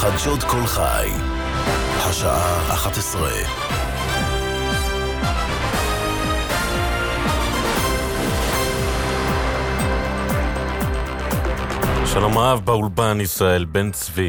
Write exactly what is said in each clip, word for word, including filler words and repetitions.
חדשות כל חי, השעה אחת עשרה. שלום רב, באולפן ישראל בן צבי.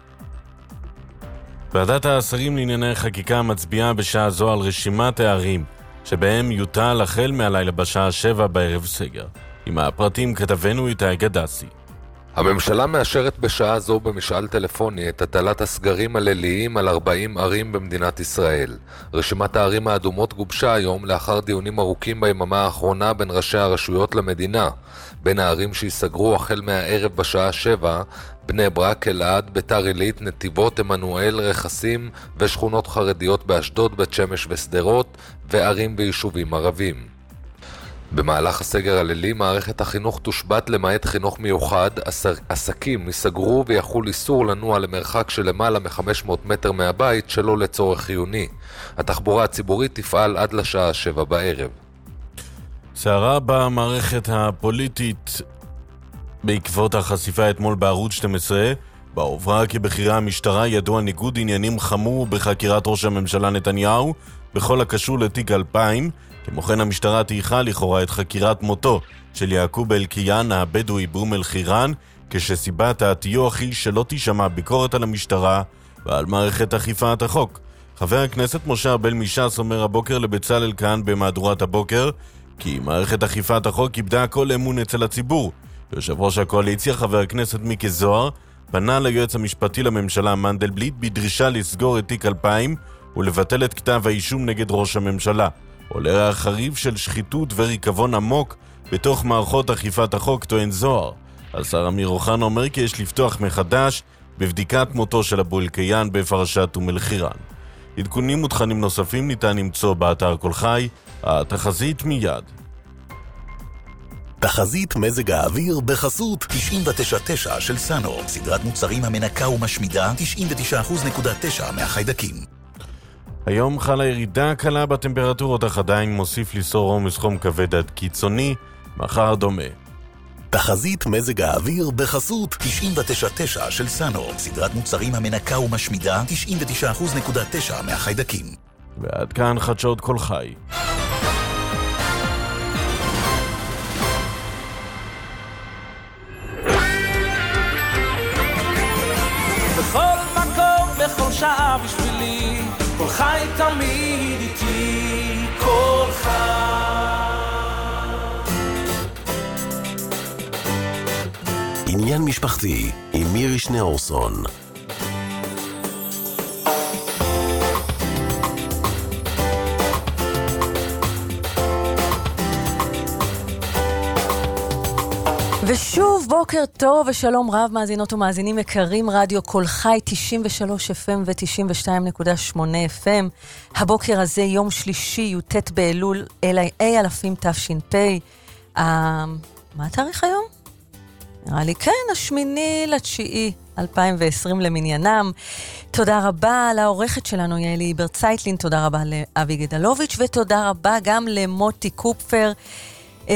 ועדת השרים לענייני חקיקה מצביעה בשעה זו על רשימת הערים שבהם יוטל החל מהלילה בשעה שבע בערב סגר. עם הפרטים כתבנו איתי גדסי. הממשלה מאשרת בשעה זו במשאל טלפוני את הטלת הסגרים הליליים על ארבעים ערים במדינת ישראל. רשימת הערים האדומות גובשה היום לאחר דיונים ארוכים ביממה האחרונה בין ראשי הרשויות למדינה. בין הערים שיסגרו החל מהערב בשעה שבע, בני ברק, אלעד, ביתר עילית, נתיבות, עמנואל, רכסים ושכונות חרדיות באשדוד, בית שמש ושדרות, וערים ביישובים ערבים. במהלך הסגר הלילי מערכת החינוך תושבת למעט חינוך מיוחד, עסקים ייסגרו ויחול איסור לנוע למרחק של למעלה מ-חמש מאות מטר מהבית שלא לצורך חיוני. התחבורה הציבורית תפעל עד לשעה שבע בערב. סערה במערכת הפוליטית בעקבות החשיפה אתמול בערוץ שתים עשרה, בה הובהר כי בכירי המשטרה ידוע ניגוד עניינים חמור בחקירת ראש הממשלה נתניהו בכל הקשור לתיק אלפיים. כמו כן המשטרה תיחה לכאורה את חקירת מותו של יעקוב אלקיעאן הבדואי באום אל חיראן, כשסיבת הטיוח היא שלא תישמע ביקורת על המשטרה ועל מערכת אכיפת החוק. חבר הכנסת משה ארבל מש"ס אומר הבוקר לבצלאל כאן במהדורת הבוקר כי מערכת אכיפת החוק איבדה כל אמון אצל הציבור. יושב ראש הקואליציה חבר הכנסת מיקי זוהר פנה ליועץ המשפטי לממשלה מנדלבליט בדרישה לסגור את תיק אלפיים ולבטל את כתב האישום נגד ראש הממשלה. עולה החריב של שחיתות וריקבון עמוק בתוך מערכות אכיפת החוק, טוען זוהר. השר אמיר אוחנה אומר כי יש לפתוח מחדש בבדיקת מותו של אבו אלקיעאן בפרשת אום אל חיראן. עדכונים ותכנים נוספים ניתן למצוא באתר כל חי. התחזית מיד. תחזית מזג האוויר בחסות תשעים ותשע נקודה תשע של סאנו, סדרת מוצרים המנקה ומשמידה תשעים ותשע נקודה תשע מהחיידקים. היום חלה ירידה קלה בטמפרטורות, אך עדיין מוסיף ליצור עומס חום כבד עד קיצוני, מחר דומה. תחזית מזג האוויר בחסות תשעים ותשע נקודה תשע של סאנו, סדרת מוצרים המנקה ומשמידה תשעים ותשע נקודה תשע מהחיידקים. ועד כאן חדשות כל חי. בכל מקום, בכל שעה בשבילי, כל חי תמיד איתי, כל חי. עניין משפחתי עם מירי שניאורסון. ושוב בוקר טוב ושלום רב מאזינות ומאזינים יקרים, רדיו כל חי תשעים ושלוש אף אם ו-תשעים ושתיים נקודה שמונה אף אם. הבוקר הזה יום שלישי י"ט באלול אי אלפים תש"פ. אה, מה התאריך היום? נראה לי כן, השמיני לתשיעי אלפיים ועשרים למניינם. תודה רבה לעורכת שלנו יעלי ברצייטלין, תודה רבה לאבי גדלוביץ' ותודה רבה גם למוטי קופפר. אה,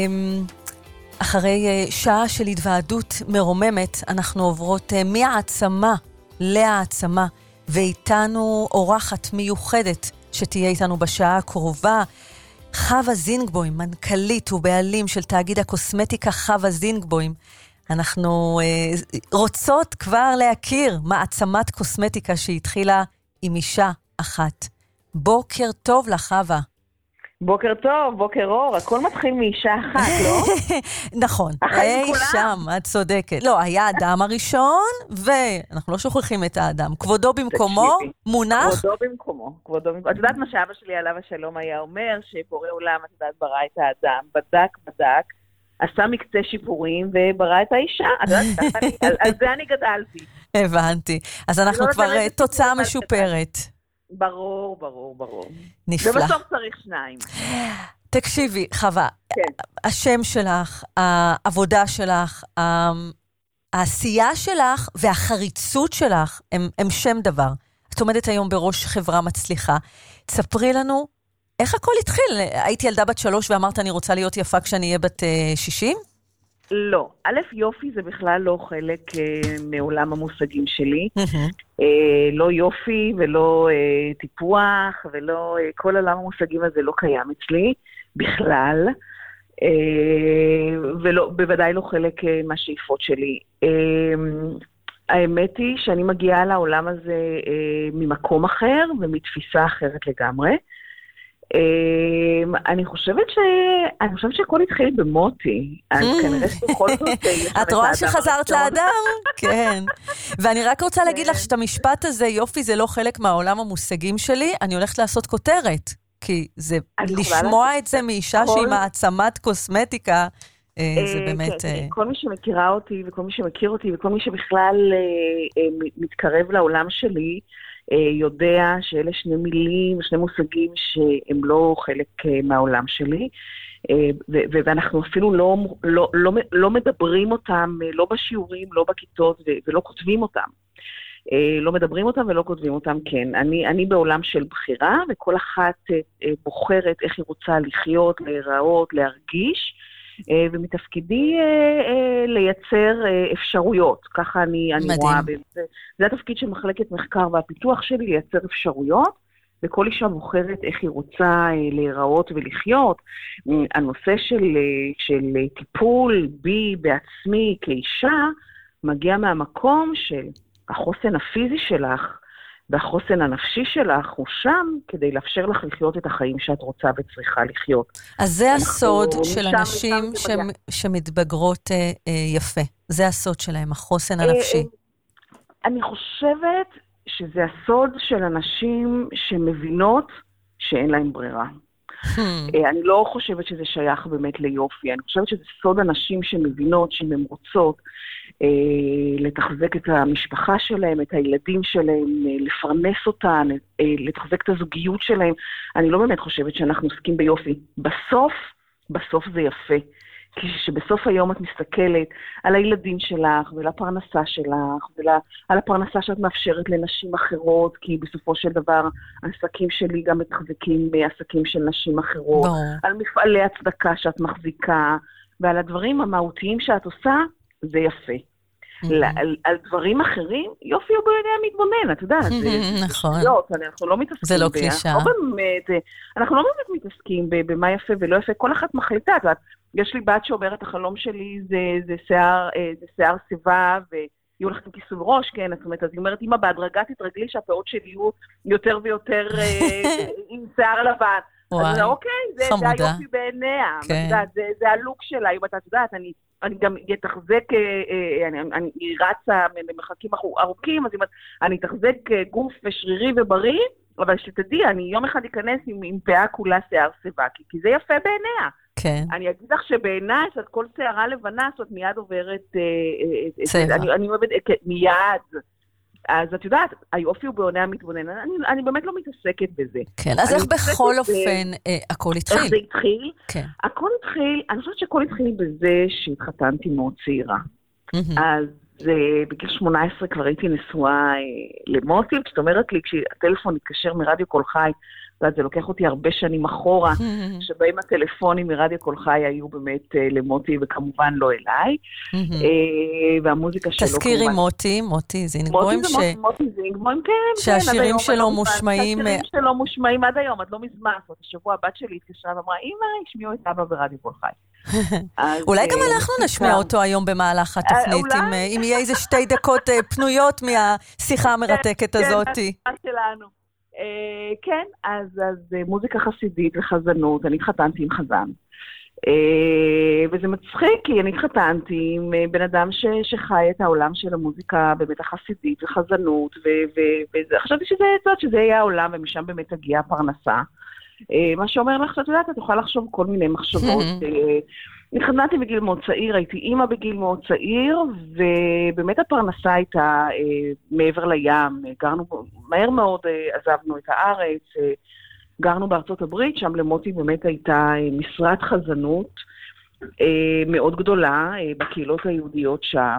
אחרי שעה של התוועדות מרוממת, אנחנו עוברות מהעצמה להעצמה, ואיתנו אורחת מיוחדת שתהיה איתנו בשעה הקרובה, חווה זינגבוים, מנכ"לית ובעלים של תאגיד הקוסמטיקה חווה זינגבוים. אנחנו אה, רוצות כבר להכיר מעצמת קוסמטיקה שהתחילה עם אישה אחת. בוקר טוב לך חווה. בוקר טוב, בוקר אור, הכל מתחיל מאישה אחת, לא? נכון, אי שם, את צודקת. לא, היה האדם הראשון, ואנחנו לא שוכחים את האדם. כבודו במקומו, מונח? כבודו במקומו, כבודו במקומו. את יודעת מה שאבא שלי עליו השלום היה אומר, שבורא עולם, את יודעת, ברא את האדם, בדק, בדק, עשה מקצה שיפורים, וברא את האישה. את יודעת, על זה אני גדלתי. הבנתי. אז אנחנו כבר תוצאה משופרת. ברור, ברור, ברור. נפלא. ובסוף צריך שניים. תקשיבי, חווה, כן. השם שלך, העבודה שלך, העשייה שלך והחריצות שלך הם, הם שם דבר. את עומדת היום בראש חברה מצליחה. תספרי לנו, איך הכל התחיל? הייתי ילדה בת שלוש ואמרת אני רוצה להיות יפה כשאני אהיה בת שישים? לא. א', יופי זה בכלל לא חלק מעולם המושגים שלי. לא יופי ולא טיפוח ולא, כל עולם המושגים הזה לא קיים אצלי בכלל. ובוודאי לא חלק מהשאיפות שלי. האמת היא שאני מגיעה לעולם הזה ממקום אחר ומתפיסה אחרת לגמרי. אני חושבת ש... אני חושבת שהכל התחיל במוטי. אז כנראה שבכל זאת... את רואה שחזרת לאדם? כן. ואני רק רוצה להגיד לך שאת המשפט הזה, יופי זה לא חלק מהעולם המושגים שלי, אני הולכת לעשות כותרת. כי זה לשמוע את זה מאישה שהיא מעצמת קוסמטיקה, זה באמת... כל מי שמכירה אותי וכל מי שמכיר אותי וכל מי שבכלל מתקרב לעולם שלי, יודע שאלה שני מילים, שני מושגים שהם לא חלק מהעולם שלי, ואנחנו אפילו לא, לא, לא, לא מדברים אותם, לא בשיעורים, לא בכיתות, ולא כותבים אותם. לא מדברים אותם ולא כותבים אותם, כן. אני, אני בעולם של בחירה, וכל אחת בוחרת איך היא רוצה לחיות, להיראות, להרגיש, ומתפקידי לייצר אפשרויות. ככה אני, אני רואה. זה, זה התפקיד של מחלקת מחקר והפיתוח שלי, לייצר אפשרויות, וכל אישה בוחרת איך היא רוצה להיראות ולחיות. הנושא של, של טיפול בי בעצמי כאישה, מגיע מהמקום של החוסן הפיזי שלך, והחוסן הנפשי שלך הוא שם, כדי לאפשר לך לחיות את החיים שאת רוצה וצריכה לחיות. אז זה הסוד של אנשים שמתבגרות יפה. זה הסוד שלהם, החוסן הנפשי. אני חושבת שזה הסוד של אנשים שמבינות שאין להם ברירה. אני לא חושבת שזה שייך באמת ליופי. אני חושבת שזה סוד אנשים שמבינות שאם הן רוצות לתחזק את המשפחה שלהם, את הילדים שלהם, לפרנס אותן, לתחזק את הזוגיות שלהם. אני לא באמת חושבת שאנחנו עוסקים ביופי. בסוף, בסוף זה יפה. כי שבסוף היום את מסתכלת על הילדים שלך ועל הפרנסה שלך ועל הפרנסה שאת מאפשרת לנשים אחרות, כי בסופו של דבר העסקים שלי גם מתחזקים בעסקים של נשים אחרות, על מפעלי הצדקה שאת מחזיקה ועל הדברים המהותיים שאת עושה, זה יפה. על דברים אחרים, יופי הוא בעיני המתבונן, את יודעת. נכון. אנחנו לא מתעסקים. זה לא קלישה. אנחנו לא באמת מתעסקים במה יפה ולא יפה, כל אחת מחליטה, את יודעת. יש לי בת שאומרת, החלום שלי זה, זה שיער, זה שיער סיבה, ויהיו לכם כיסוי ראש, כן, זאת אומרת, אז היא אומרת, אמא, בהדרגה תתרגלי שהפאות שלי יהיו יותר ויותר עם שיער לבן. אז אוקיי, זה היופי בעיניה, זה, זה הלוק שלה, אם אתה יודעת, אני, אני גם אתחזק, אני, אני רצה במרחקים ארוכים, אז אני אתחזק גוף שרירי ובריא, אבל שתדעי, אני יום אחד אכנס עם, עם פאה כולה שיער סיבה, כי, כי זה יפה בעיניה. כן. אני אגיד לך שבעיניי, שאת כל שערה לבנה, זאת מיד עוברת... צבע. אני, אני אוהבת מיד. אז את יודעת, היופי הוא בעונה המתבונן. אני, אני באמת לא מתעסקת בזה. כן, אז איך בכל אופן אה, הכל התחיל? איך זה התחיל? כן. הכל התחיל, אני חושבת שהכל התחיל בזה שהתחתנתי מאוד צעירה. אז בגיל שמונה עשרה כבר הייתי נשואה למוטי, זאת אומרת לי, כשהטלפון התקשר מרדיו קול חי, זה לוקח אותי הרבה שנים אחורה, שבהם הטלפונים מרדיו קול חי היו באמת למוטי, וכמובן לא אליי, והמוזיקה שלו... תזכירי מוטי, מוטי זינגבוים, מוטי זינגבוים, כן, שהשירים שלו מושמעים... שהשירים שלו מושמעים עד היום, עד לא מזמן, השבוע הבת שלי התקשרה ואמרה, אמא, השמיעו את אבא ברדיו קול חי. אולי גם אנחנו נשמיע אותו היום במהלך התוכנית, אם יהיה איזה שתי דקות פנויות מהשיחה המרתקת הזאת. כן, שלנו. כן, אז מוזיקה חסידית וחזנות, אני התחתנתי עם חזן. וזה מצחיק, כי אני התחתנתי עם בן אדם שחי את העולם של המוזיקה באמת החסידית וחזנות, וחשבתי שזה יהיה העולם, ומשם באמת תגיע הפרנסה. מה שאומר לך, שאת יודעת, את תוכל לחשוב כל מיני מחשבות. התחתנתי בגיל מאוד צעיר, הייתי אימא בגיל מאוד צעיר, ובאמת הפרנסה הייתה מעבר לים. גרנו, מהר מאוד עזבנו את הארץ, גרנו בארצות הברית, שם למוטי באמת הייתה משרת חזנות מאוד גדולה בקהילות היהודיות שם,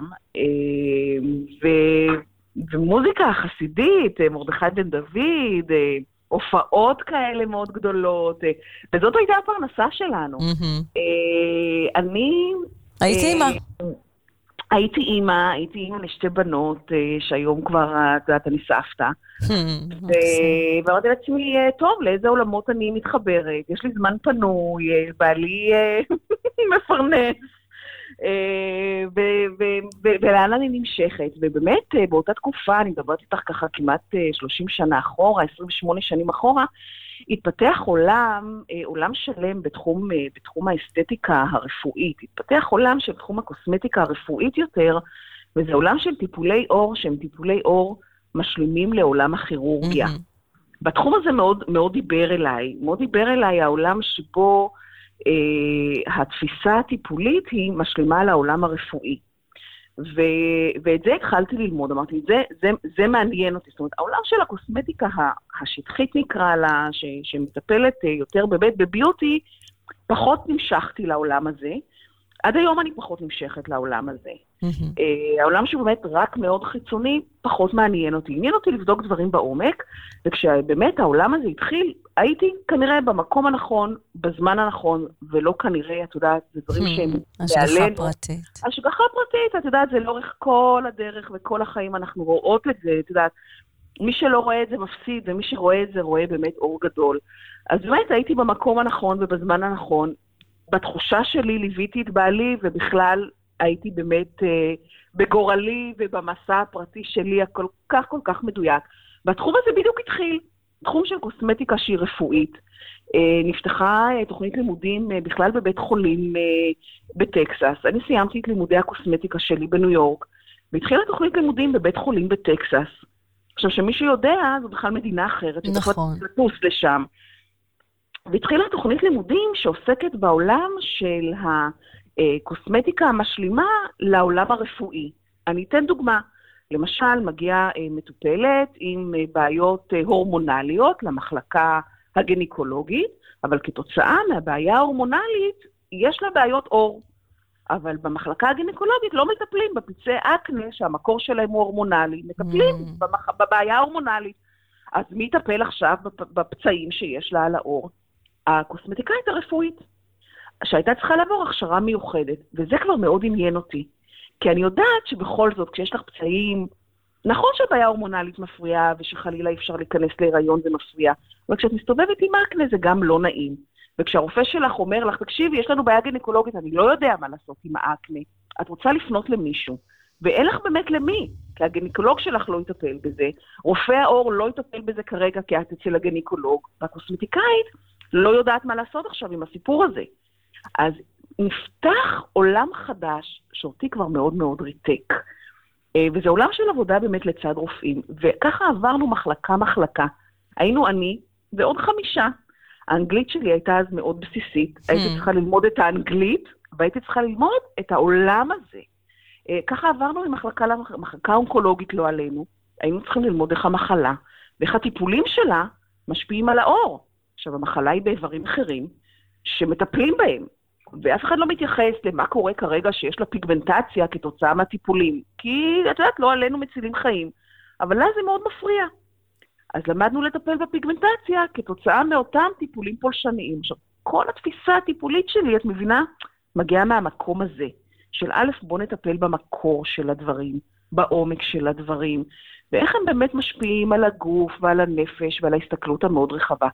ומוזיקה חסידית, מרדכי בן דוד, הופעות כאלה מאוד גדולות, וזאת הייתה הפרנסה שלנו. אני, הייתי אימא. הייתי אימא, הייתי אימא לשתי בנות, שהיום כבר, את יודעת, אני סבתא. ואמרתי לעצמי, טוב, לאיזה עולמות אני מתחברת? יש לי זמן פנוי, בעלי מפרנס. ולאן אני נמשכת, ובאמת באותה תקופה, אני מדברת איתך ככה כמעט שלושים שנה אחורה, עשרים ושמונה שנים אחורה, התפתח עולם, עולם שלם בתחום, בתחום האסתטיקה הרפואית, התפתח עולם של תחום הקוסמטיקה הרפואית יותר, וזה עולם של טיפולי אור, שהם טיפולי אור משלימים לעולם הכירורגיה. בתחום הזה מאוד, מאוד דיבר אליי, מאוד דיבר אליי העולם שבו Uh, התפיסה הטיפולית היא משלימה לעולם הרפואי. ו- ואת זה התחלתי ללמוד, אמרתי, זה, זה, זה מעניין אותי. זאת אומרת, העולם של הקוסמטיקה השטחית נקרא לה, ש- שמטפלת uh, יותר בבית, בביוטי, פחות נמשכתי לעולם הזה. עד היום אני פחות נמשכת לעולם הזה. Mm-hmm. Uh, העולם שבאמת רק מאוד חיצוני, פחות מעניין אותי. עניין אותי לבדוק דברים בעומק, וכשבאמת העולם הזה התחיל, הייתי כנראה במקום הנכון, בזמן הנכון, ולא כנראה, את יודעת, זה דברים hmm, שהם השגחה פרטית. השגחה פרטית, את יודעת, זה לאורך כל הדרך וכל החיים אנחנו רואות את זה, את יודעת, מי שלא רואה את זה מפסיד, ומי שרואה את זה רואה באמת אור גדול. אז באמת הייתי במקום הנכון ובזמן הנכון, בתחושה שלי ליוויתי את בעלי, ובכלל הייתי באמת אה, בגורלי ובמסע הפרטי שלי, הכל כך כל כך מדויק. והתחום הזה בדיוק התחיל. תחום של קוסמטיקה שהיא רפואית, נפתחה תוכנית לימודים בכלל בבית חולים בטקסס. אני סיימתי את לימודי הקוסמטיקה שלי בניו יורק, והתחילה תוכנית לימודים בבית חולים בטקסס. עכשיו, שמי שיודע, זו בכלל מדינה אחרת, נכון. לטוס לשם. והתחילה תוכנית לימודים שעוסקת בעולם של הקוסמטיקה המשלימה לעולם הרפואי. אני אתן דוגמה. למשל, מגיעה מטופלת עם בעיות הורמונליות למחלקה הגניקולוגית, אבל כתוצאה מהבעיה ההורמונלית, יש לה בעיות אור. אבל במחלקה הגניקולוגית לא מטפלים בפצעי אקנה, שהמקור שלהם הוא הורמונלי, מטפלים mm. במח... בבעיה ההורמונלית. אז מי יטפל עכשיו בפצעים שיש לה על האור? הקוסמטיקאית הרפואית, שהייתה צריכה לעבור הכשרה מיוחדת, וזה כבר מאוד עניין אותי. כי אני יודעת שבכל זאת, כשיש לך פצעים, נכון שהבעיה הורמונלית מפריעה, ושחלילה אפשר להיכנס להיריון זה מפריע, אבל כשאת מסתובבת עם אקנה זה גם לא נעים. וכשהרופא שלך אומר לך, תקשיבי, יש לנו בעיה גניקולוגית, אני לא יודע מה לעשות עם האקנה, את רוצה לפנות למישהו, ואין לך באמת למי, כי הגניקולוג שלך לא יטפל בזה, רופא האור לא יטפל בזה כרגע, כי את אצל הגניקולוג, והקוסמטיקאית לא יודעת מה לעשות עכשיו עם הסיפור הזה. אז נפתח עולם חדש, שאותי כבר מאוד מאוד ריתק, וזה עולם של עבודה באמת לצד רופאים, וככה עברנו מחלקה מחלקה, היינו אני ועוד חמישה, האנגלית שלי הייתה אז מאוד בסיסית, hmm. הייתי צריכה ללמוד את האנגלית, והייתי צריכה ללמוד את העולם הזה. ככה עברנו ממחלקה למחלקה אונקולוגית לא עלינו, היינו צריכים ללמוד איך המחלה, ואיך הטיפולים שלה משפיעים על האור. עכשיו, המחלה היא באיברים אחרים, שמטפלים בהם, ואף אחד לא מתייחס למה קורה כרגע שיש לה פיגמנטציה כתוצאה מהטיפולים, כי את יודעת, לא עלינו מצילים חיים, אבל לה זה מאוד מפריע. אז למדנו לטפל בפיגמנטציה כתוצאה מאותם טיפולים פולשניים. עכשיו, כל התפיסה הטיפולית שלי, את מבינה, מגיעה מהמקום הזה, של א', בוא נטפל במקור של הדברים, בעומק של הדברים, ואיך הם באמת משפיעים על הגוף ועל הנפש ועל ההסתכלות המאוד רחבה.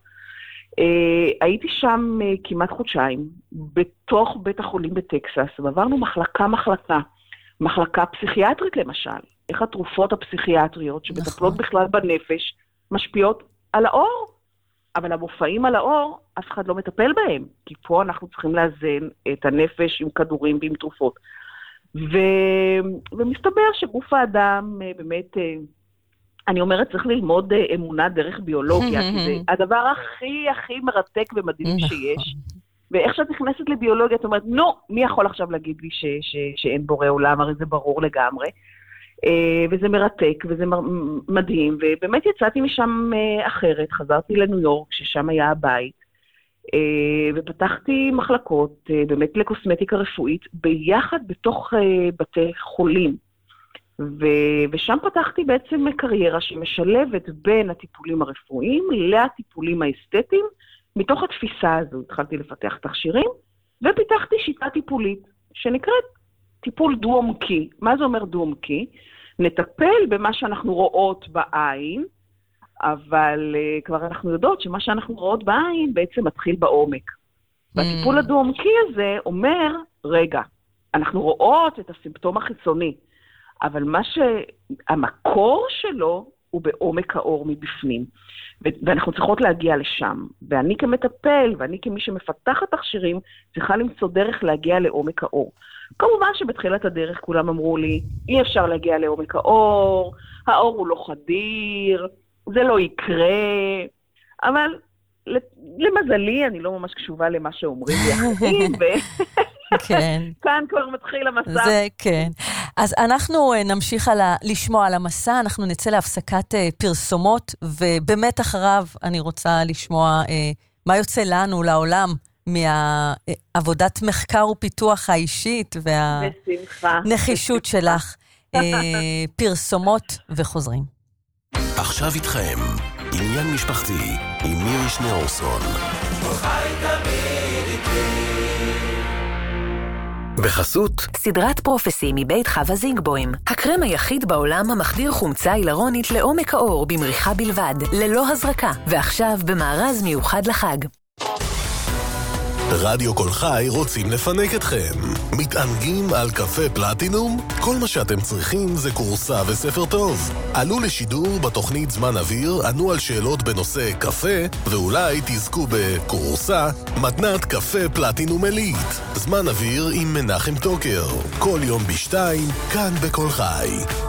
Uh, הייתי שם uh, כמעט חודשיים, בתוך בית החולים בטקסס, ועברנו מחלקה מחלקה, מחלקה פסיכיאטרית למשל, איך התרופות הפסיכיאטריות שמטפלות בכלל בנפש, משפיעות על האור, אבל המופעים על האור, אף אחד לא מטפל בהם, כי פה אנחנו צריכים לאזן את הנפש עם כדורים ועם תרופות. ו... ומסתבר שגוף האדם באמת, אני אומרת, צריך ללמוד אמונה דרך ביולוגיה, כי זה הדבר הכי הכי מרתק ומדהים שיש. ואיך שאת נכנסת לביולוגיה, את אומרת, נו, מי יכול עכשיו להגיד לי ש... ש... שאין בורא עולם, הרי זה ברור לגמרי. וזה מרתק, וזה מדהים, ובאמת יצאתי משם אחרת, חזרתי לניו יורק, ששם היה הבית, ופתחתי מחלקות, באמת לקוסמטיקה רפואית, ביחד בתוך בתי חולים, ושם פתחתי בעצם קריירה שמשלבת בין הטיפולים הרפואיים לטיפולים האסתטיים, מתוך התפיסה הזו התחלתי לפתח תכשירים, ופיתחתי שיטה טיפולית, שנקראת טיפול דו-עומקי. מה זה אומר דו-עומקי? נטפל במה שאנחנו רואות בעין, אבל uh, כבר אנחנו יודעות שמה שאנחנו רואות בעין בעצם מתחיל בעומק. Mm. והטיפול הדו-עומקי הזה אומר, רגע, אנחנו רואות את הסימפטום החיצוני, אבל מה שהמקור שלו הוא בעומק האור מבפנים. ואנחנו צריכות להגיע לשם. ואני כמטפל, ואני כמי שמפתחת תכשירים, צריכה למצוא דרך להגיע לעומק האור. כמובן שבתחילת הדרך כולם אמרו לי, אי אפשר להגיע לעומק האור, האור הוא לא חדיר, זה לא יקרה, אבל למזלי, אני לא ממש קשובה למה שאומרים לי אחרים, כן. כאן כבר מתחיל המסע. זה כן. אז אנחנו נמשיך על ה... לשמוע על המסע, אנחנו נצא להפסקת פרסומות, ובאמת אחריו אני רוצה לשמוע מה יוצא לנו, לעולם, מהעבודת מחקר ופיתוח האישית, והנחישות שלך. פרסומות וחוזרים. עכשיו איתכם, עניין משפחתי, עם מירי שניאורסון. בחסות סדרת פרופסי מבית חווה זינגבוים, הקרם היחיד בעולם המחדיר חומצה הילרונית לעומק האור במריחה בלבד, ללא הזרקה, ועכשיו במארז מיוחד לחג. רדיו כל חי רוצים לפנק אתכם. מתענגים על קפה פלטינום? כל מה שאתם צריכים זה קורסה וספר טוב. עלו לשידור בתוכנית זמן אוויר, ענו על שאלות בנושא קפה, ואולי תזכו בקורסה, מתנת קפה פלטינום אלית. זמן אוויר עם מנחם טוקר. כל יום בשתיים, כאן בכל חי.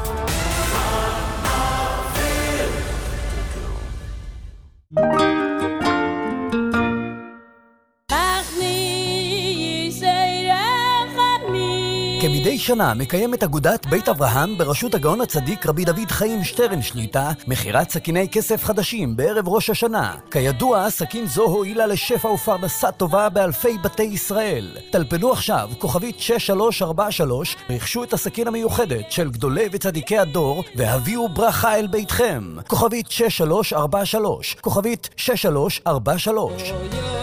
כמדי שנה מקיימת אגודת בית אברהם בראשות הגאון הצדיק רבי דוד חיים שטרן שליטה מכירת סכיני כסף חדשים בערב ראש השנה. כידוע, סכין זו הועילה לשפע ופרנסה טובה באלפי בתי ישראל. טלפנו עכשיו כוכבית שש שלוש ארבע שלוש, רכשו את הסכין המיוחדת של גדולי וצדיקי הדור והביאו ברכה אל ביתכם. כוכבית שש שלוש ארבע שלוש, כוכבית שש שלוש ארבע שלוש.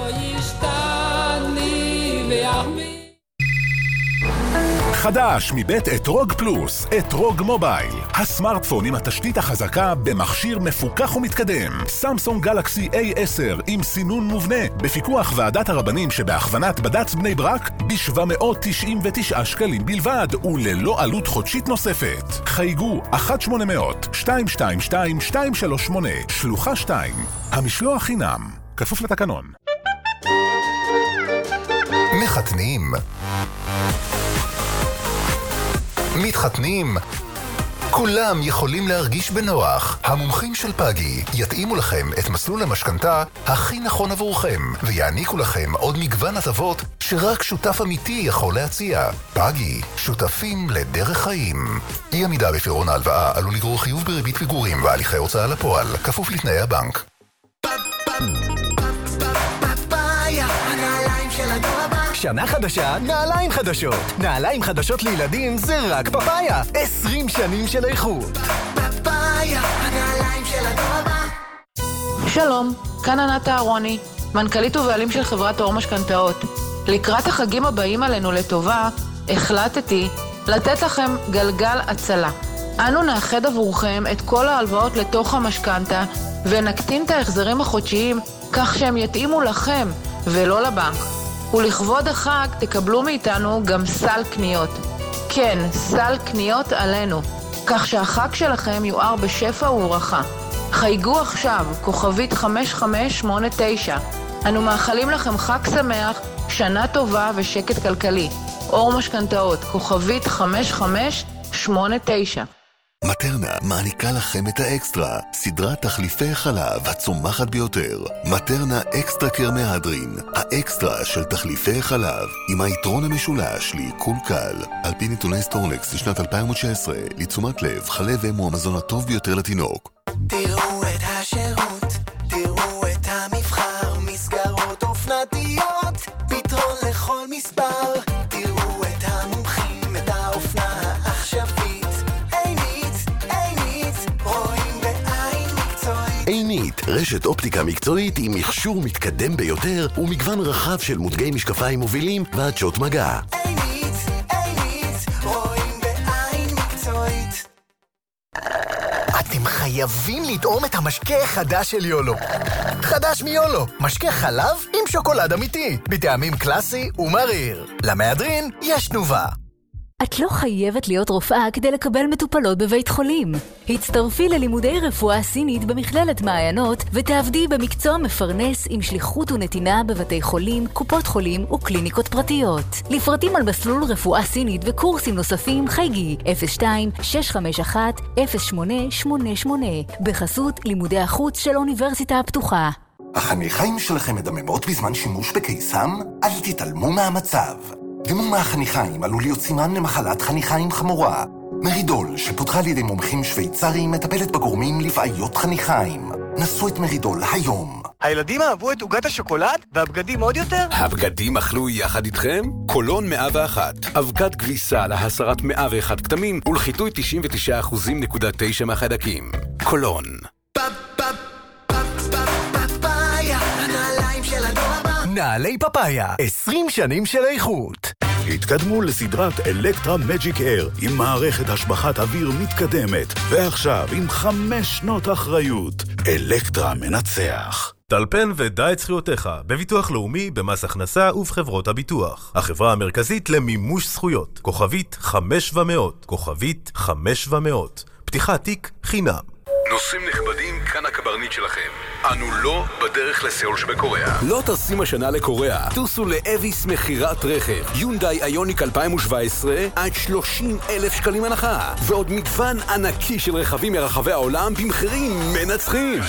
חדש מבית אתרוג פלוס, אתרוג מובייל. הסמארטפון עם התשתית החזקה במכשיר מפוקח ומתקדם. סמסונג גלקסי איי עשר עם סינון מובנה, בפיקוח ועדת הרבנים שבהכוונת בד"ץ בני ברק, ב-שבע מאות תשעים ותשעה שקלים בלבד, וללא עלות חודשית נוספת. חייגו אחת שמונה אפס אפס שתיים שתיים שתיים שתיים שלוש שמונה, שלוחה שתיים. המשלוח חינם, כפוף לתקנון. מחתנים, מתחתנים, כולם יכולים להרגיש בנוח. המומחים של פאגי יתאימו לכם את מסלול המשכנתה הכי נכון עבורכם, ויעניקו לכם עוד מגוון הטבות שרק שותף אמיתי יכול להציע. פאגי, שותפים לדרך חיים. אי עמידה בפירעון ההלוואה עלול לגרור חיוב בריבית פיגורים והליכי הוצאה לפועל, כפוף לתנאי הבנק. שנה חדשה, נעליים חדשות. נעליים חדשות לילדים זה רק פפאיה. עשרים שנים של איכות. פפאיה, הנעליים של הדור הבא. שלום, כאן ענת אהרוני, מנכ"לית ובעלים של חברת אור משכנתאות. לקראת החגים הבאים עלינו לטובה, החלטתי לתת לכם גלגל הצלה. אנו נאחד עבורכם את כל ההלוואות לתוך המשכנתה, ונקטין את ההחזרים החודשיים כך שהם יתאימו לכם ולא לבנק. ולכבוד החג תקבלו מאיתנו גם סל קניות. כן, סל קניות עלינו, כך שהחג שלכם יואר בשפע וברכה. חייגו עכשיו, כוכבית חמש חמש שמונה תשע. אנו מאחלים לכם חג שמח, שנה טובה ושקט כלכלי. אור משכנתאות, כוכבית חמש חמש שמונה תשע. מטרנה מעניקה לכם את האקסטרה, סדרת תחליפי חלב הצומחת ביותר. מטרנה אקסטרה קר מהדרין, האקסטרה של תחליפי חלב, עם היתרון המשולש לעיכול קל. על פי נתוני סטורנקס לשנת אלפיים תשע עשרה, לתשומת לב, חלב אם הוא המזון הטוב ביותר לתינוק. תראו את השירות, תראו את המבחר, מסגרות אופנתיות, פתרון לכל מספר. תראו את המומחים, את האופנה העכשווית. עינית, רשת אופטיקה מקצועית עם מכשור מתקדם ביותר ומגוון רחב של מותגי משקפיים מובילים ועדשות מגע. עינית, חייבים לטעום את המשקה החדש של יולו. חדש מיולו, משקה חלב עם שוקולד אמיתי, בטעמים קלאסי ומריר. למהדרין יש תנובה. את לא חייבת להיות רופאה כדי לקבל מטופלות בבית חולים. הצטרפי ללימודי רפואה סינית במכללת מעיינות ותעבדי במקצוע מפרנס עם שליחות ונתינה בבתי חולים, קופות חולים וקליניקות פרטיות. לפרטים על מסלול רפואה סינית וקורסים נוספים חייגי אפס שתיים שש חמש אחת אפס שמונה שמונה שמונה בחסות לימודי החוץ של האוניברסיטה הפתוחה. החניכיים שלכם מדממות בזמן שימוש בקיסם? אל תתעלמו מהמצב. דימום מהחניכיים עלול להיות סימן למחלת חניכיים חמורה. מרידול, שפותחה על ידי מומחים שוויצריים, מטפלת בגורמים לבעיות חניכיים. נסו את מרידול היום. הילדים אהבו את עוגת השוקולד והבגדים עוד יותר? הבגדים אכלו יחד איתכם? קולון מאה ואחת. אבקת כביסה להסרת מאה ואחת כתמים ולחיטוי תשעים ותשעה אחוז נקודה תשע מהחיידקים. קולון. נעלי פפאיה, עשרים שנים של איכות. התקדמו לסדרת אלקטרה מג'יק אייר עם מערכת השבחת אוויר מתקדמת, ועכשיו עם חמש שנות אחריות. אלקטרה מנצח. טלפן ודע את זכויותיך בביטוח לאומי, במס הכנסה ובחברות הביטוח. החברה המרכזית למימוש זכויות. כוכבית חמש ומאות. כוכבית חמש ומאות. פתיחת תיק חינם. נוסעים נכבדים, כאן הקברניט שלכם. אנו לא בדרך לסיול שבקוריאה. לא טסים השנה לקוריאה. טוסו לאביס מחירת רכב. יונדאי איוניק אלפיים שבע עשרה עד שלושים אלף שקלים הנחה. ועוד מגוון ענקי של רכבים מרחבי העולם במחירים מנצחים.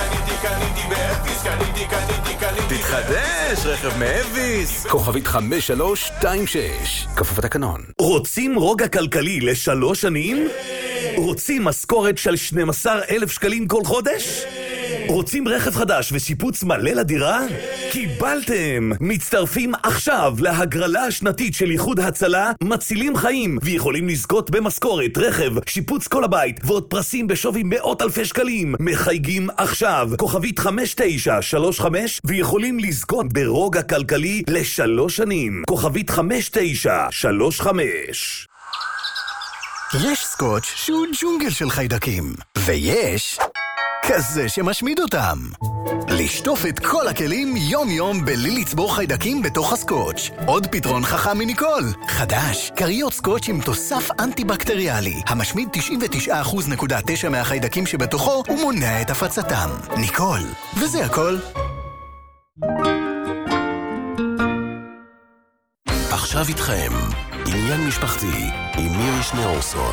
תתחדש, רכב מאביס. כוכבית חמש שלוש שתיים שש. כפוף התקנון. רוצים רוגע כלכלי לשלוש שנים? רוצים משכורת של שנים עשר אלף שקלים כל חודש? רוצים רכב חדש ושיפוץ מלא לדירה? קיבלתם! מצטרפים עכשיו להגרלה השנתית של איחוד הצלה, מצילים חיים, ויכולים לזכות במשכורת, רכב, שיפוץ כל הבית, ועוד פרסים בשווי מאות אלפי שקלים. מחייגים עכשיו, כוכבית חמש תשע שלוש חמש, ויכולים לזכות ברוגע כלכלי לשלוש שנים. כוכבית חמש תשע שלוש חמש. יש סקוץ' שהוא ג'ונגל של חיידקים, ויש כזה שמשמיד אותם. לשטוף את כל הכלים יום יום בלי לצבור חיידקים בתוך הסקוץ'. עוד פתרון חכם מניקול. חדש, כריות סקוץ' עם תוסף אנטי-בקטריאלי, המשמיד תשעים ותשעה אחוז נקודה תשע מהחיידקים שבתוכו ומונע את הפצתם. ניקול, וזה הכל. עכשיו איתכם, עניין משפחתי עם מירי שניאורסון.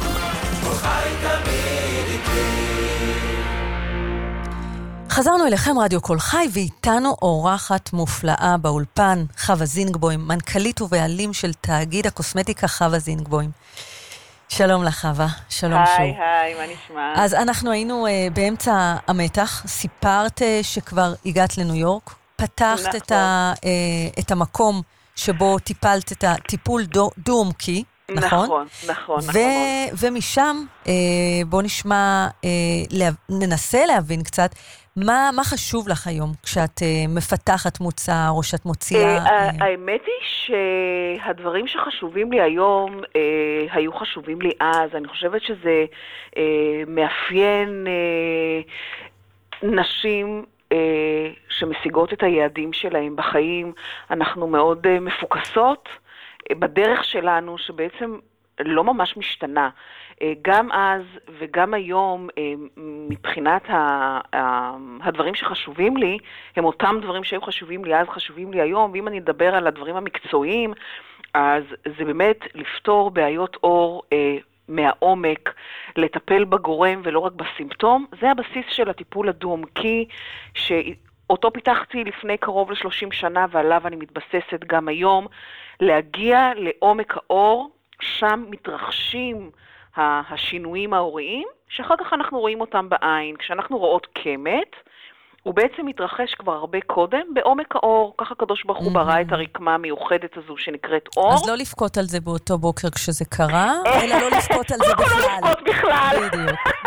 חזרנו אליכם רדיו כל חי, ואיתנו אורחת מופלאה באולפן, חווה זינגבוים, מנכ"לית ובעלים של תאגיד הקוסמטיקה חווה זינגבוים. שלום לך חווה, שלום היי, שוב. היי, היי, מה נשמע? אז אנחנו היינו uh, באמצע המתח, סיפרת uh, שכבר הגעת לניו יורק, פתחת נכון. את, ה, uh, את המקום שבו טיפלת את הטיפול דו-עומקי, נכון? נכון, נכון, נכון. ומשם אה, בוא נשמע, אה, לה, ננסה להבין קצת, מה, מה חשוב לך היום כשאת אה, מפתחת מוצר או שאת מוציאה? אה, אה... האמת היא שהדברים שחשובים לי היום אה, היו חשובים לי אז. אני חושבת שזה אה, מאפיין אה, נשים אה, שמשיגות את היעדים שלהם בחיים. אנחנו מאוד אה, מפוקסות בדרך שלנו, שבעצם לא ממש משתנה. גם אז וגם היום, מבחינת הדברים שחשובים לי, הם אותם דברים שהיו חשובים לי אז, חשובים לי היום. ואם אני אדבר על הדברים המקצועיים, אז זה באמת לפתור בעיות אור מהעומק, לטפל בגורם ולא רק בסימפטום. זה הבסיס של הטיפול הדו-עומקי, שאותו פיתחתי לפני קרוב ל-שלושים שנה, ועליו אני מתבססת גם היום. להגיע לעומק האור, שם מתרחשים השינויים ההוריים, שאחר כך אנחנו רואים אותם בעין. כשאנחנו רואות קמת, הוא בעצם מתרחש כבר הרבה קודם בעומק האור. ככה הקדוש ברוך הוא ברא את הרקמה המיוחדת הזו שנקראת אור. אז לא לבכות על זה באותו בוקר כשזה קרה, אלא לא לבכות על זה בכלל. לא לבכות בכלל. בדיוק. לא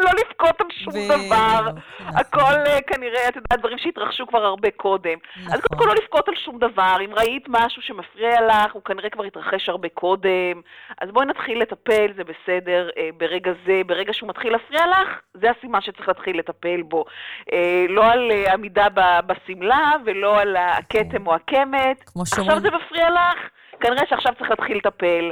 לא לבכות על שום דבר. הכל כנראה, את יודעת, דברים שהתרחשו כבר הרבה קודם. אז קודם כל לא לבכות על שום דבר. אם ראית משהו שמפריע לך, הוא כנראה כבר התרחש הרבה קודם. אז בואי נתחיל לטפל, זה בסדר. ברגע זה, ברגע שהוא מתחיל להפריע לך, זה הסימן שצריך להתחיל לטפל בו. לא על עמידה בסמלה, ולא על הכתם או הקמת. עכשיו זה מפריע לך, כנראה שעכשיו צריך להתחיל לטפל.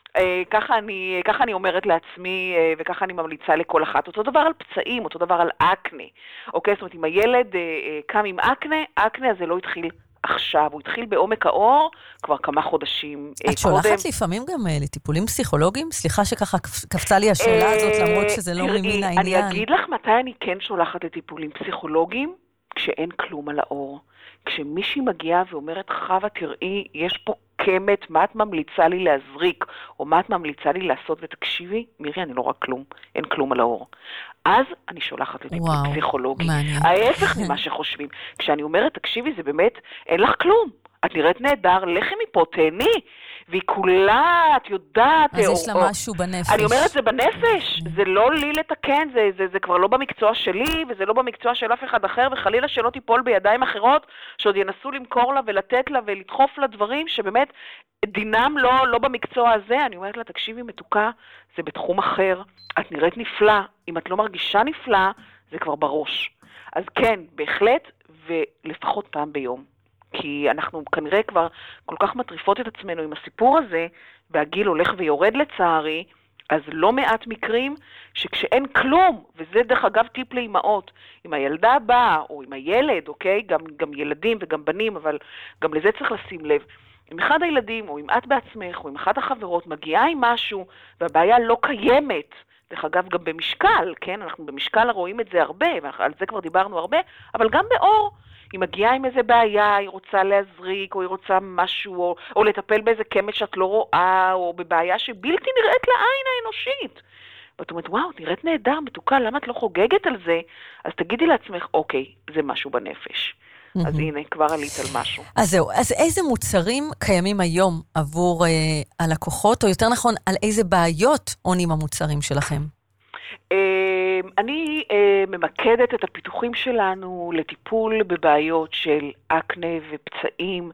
ככה אני, ככה אני אומרת לעצמי, וככה אני ממליצה לכל אחת. אותו דבר על פצעים, אותו דבר על אקנה. אוקיי, זאת אומרת, אם הילד קם עם אקנה, אקנה הזה לא התחיל עכשיו, הוא התחיל בעומק האור כבר כמה חודשים. את שולחת לפעמים גם לטיפולים פסיכולוגיים? סליחה שככה קפצה לי השאלה הזאת, למרות שזה לא ממין העניין. אני אגיד לך מתי אני כן שולחת לטיפולים פסיכולוגיים, כשאין כלום על האור. כשמישהי מגיעה ואומרת, חווה, תראי, יש פה קמת, מה את ממליצה לי להזריק, או מה את ממליצה לי לעשות, ותקשיבי, מירי, אני לא רואה כלום, אין כלום על האור. אז אני שולחת לטיפול פסיכולוגי. ההפך ממה שחושבים. כשאני אומרת, תקשיבי, זה באמת, אין לך כלום. את נראית נהדר, לכי מפה, תהני. והיא כולה, את יודעת... אז יש לה משהו בנפש. אני אומרת, זה בנפש. זה לא לי לתקן, זה, זה, זה כבר לא במקצוע שלי, וזה לא במקצוע של אף אחד אחר, וחלילה שלא תיפול בידיים אחרות, שעוד ינסו למכור לה ולתת לה ולדחוף לה דברים, שבאמת דינם לא, לא במקצוע הזה. אני אומרת לה, תקשיבי, מתוקה, זה בתחום אחר. את נראית נפלא. אם את לא מרגישה נפלא, זה כבר בראש. אז כן, בהחלט, ולפחות פעם ביום. כי אנחנו כנראה כבר כל כך מטריפות את עצמנו עם הסיפור הזה, והגיל הולך ויורד לצערי, אז לא מעט מקרים שכשאין כלום, וזה דרך אגב טיפ לאמאות, עם הילדה הבאה או עם הילד, אוקיי? גם, גם ילדים וגם בנים, אבל גם לזה צריך לשים לב. עם אחד הילדים או עם את בעצמך או עם אחת החברות מגיעה עם משהו והבעיה לא קיימת, דרך אגב גם במשקל, כן? אנחנו במשקל רואים את זה הרבה, ועל זה כבר דיברנו הרבה, אבל גם באור. היא מגיעה עם איזה בעיה, היא רוצה להזריק, או היא רוצה משהו, או, או לטפל באיזה קמת שאת לא רואה, או בבעיה שבלתי נראית לעין האנושית. ואת אומרת, וואו, נראית נהדר, מתוקה, למה את לא חוגגת על זה? אז תגידי לעצמך, אוקיי, זה משהו בנפש. Mm-hmm. אז הנה, כבר עלית על משהו. אז זהו, אז איזה מוצרים קיימים היום עבור אה, הלקוחות, או יותר נכון, על איזה בעיות עונים המוצרים שלכם? אני ממקדת את הפיתוחים שלנו לטיפול בבעיות של אקנה ופצעים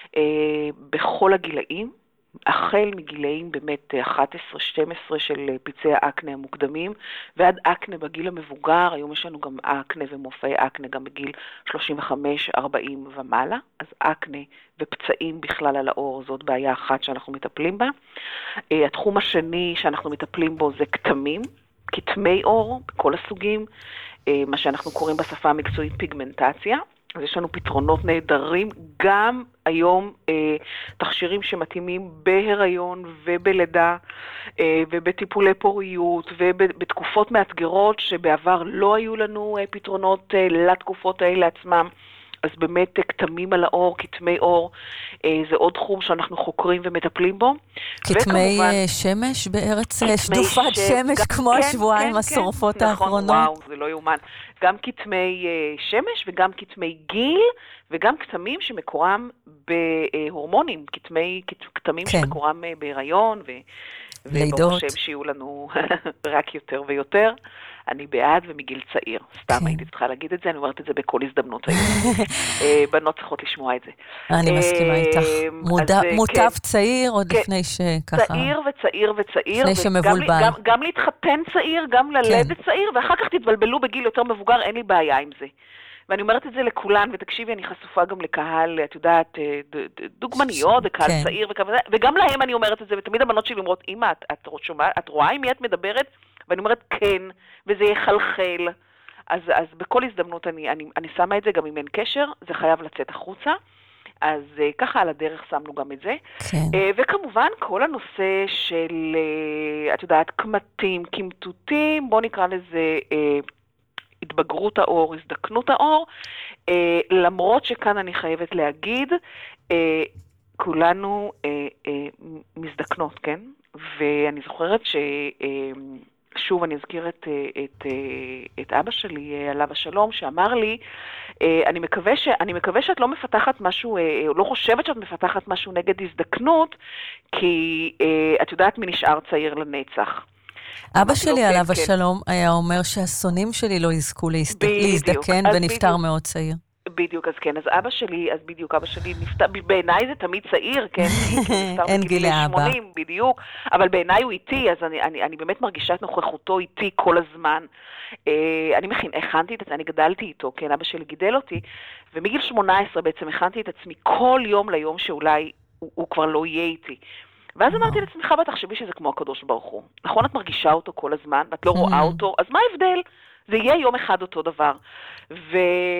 בכל הגילאים, החל מגילאים באמת אחת עשרה שתים עשרה של פצעי האקנה המוקדמים, ועד אקנה בגיל המבוגר. היום יש לנו גם אקנה ומופעי אקנה גם בגיל שלושים וחמש ארבעים ומעלה, אז אקנה ופצעים בכלל על האור, זאת בעיה אחת שאנחנו מטפלים בה. התחום השני שאנחנו מטפלים בו זה כתמים, כתמי אור בכל הסוגים, מה שאנחנו קוראים בשפה המקצועית פיגמנטציה. אז יש לנו פתרונות נהדרים, גם היום תכשירים שמתאימים בהיריון ובלידה, ובטיפולי פוריות, ובתקופות מאתגרות שבעבר לא היו לנו פתרונות לתקופות האלה עצמם. אז באמת כתמים על האור, כתמי אור, זה עוד תחום שאנחנו חוקרים ומטפלים בו. כתמי שמש בארץ שדופת שמש, כמו השבועיים השורפות האחרונות. וואו, זה לא יאומן. גם כתמי שמש וגם כתמי גיל, וגם כתמים שמקורם בהורמונים, כתמים שמקורם בהיריון, וברוך השם שיהיו לנו רק יותר ויותר. אני בעד ומגיל צעיר. סתם הייתי צריכה להגיד את זה, אני אומרת את זה בכל הזדמנות היום. בנות צריכות לשמוע את זה. אני מסכימה איתך. מוטב צעיר עוד לפני שככה... צעיר וצעיר וצעיר. לפני שמבולבל. גם להתחתן צעיר, גם ללדת צעיר, ואחר כך תתבלבלו בגיל יותר מבוגר, אין לי בעיה עם זה. ואני אומרת את זה לכולן, ותקשיבי, אני חשופה גם לקהל, את יודעת, דוגמניות, וקהל צעיר, וגם להם אני אומרת את זה, ותמיד הבנות שלי אומרות, אמא, את רואה עם מי את מדברת? ואני אומרת כן, וזה יחלחל. אז, אז בכל הזדמנות אני, אני, אני שמה את זה, גם אם אין קשר, זה חייב לצאת החוצה. אז ככה על הדרך שמנו גם את זה. כן. וכמובן כל הנושא של, את יודעת, קמטים, קמטוטים, בוא נקרא לזה התבגרות האור, הזדקנות האור, למרות שכאן אני חייבת להגיד, כולנו מזדקנות, כן? ואני זוכרת ש... שוב, אני אזכיר את, את, את אבא שלי, עליו השלום, שאמר לי, אני מקווה, ש, אני מקווה שאת לא מפתחת משהו, או לא חושבת שאת מפתחת משהו נגד הזדקנות, כי את יודעת מי נשאר צעיר לנצח. אבא שלי עליו השלום היה אומר שהשונאים שלי לא יזכו להזדקן ונפטר מאוד צעיר. בדיוק, אז כן, אז אבא שלי, אז בדיוק, אבא שלי נפטר, בעיניי זה תמיד צעיר, כן? אין גיל לאבא. בדיוק, אבל בעיניי הוא איתי, אז אני, אני, אני באמת מרגישה את נוכחותו איתי כל הזמן. אני מכין, הכנתי את עצמי, אני גדלתי איתו, כן, אבא שלי גידל אותי, ומגיל שמונה עשרה בעצם הכנתי את עצמי כל יום ליום שאולי הוא, הוא כבר לא יהיה איתי. ואז אמרתי לעצמי, חווה, תחשבי שזה כמו הקדוש ברוך הוא. נכון, את מרגישה אותו כל הזמן, ואת לא רואה אותו, אז מה ההבדל? זה יהיה יום אחד אותו דבר. ו...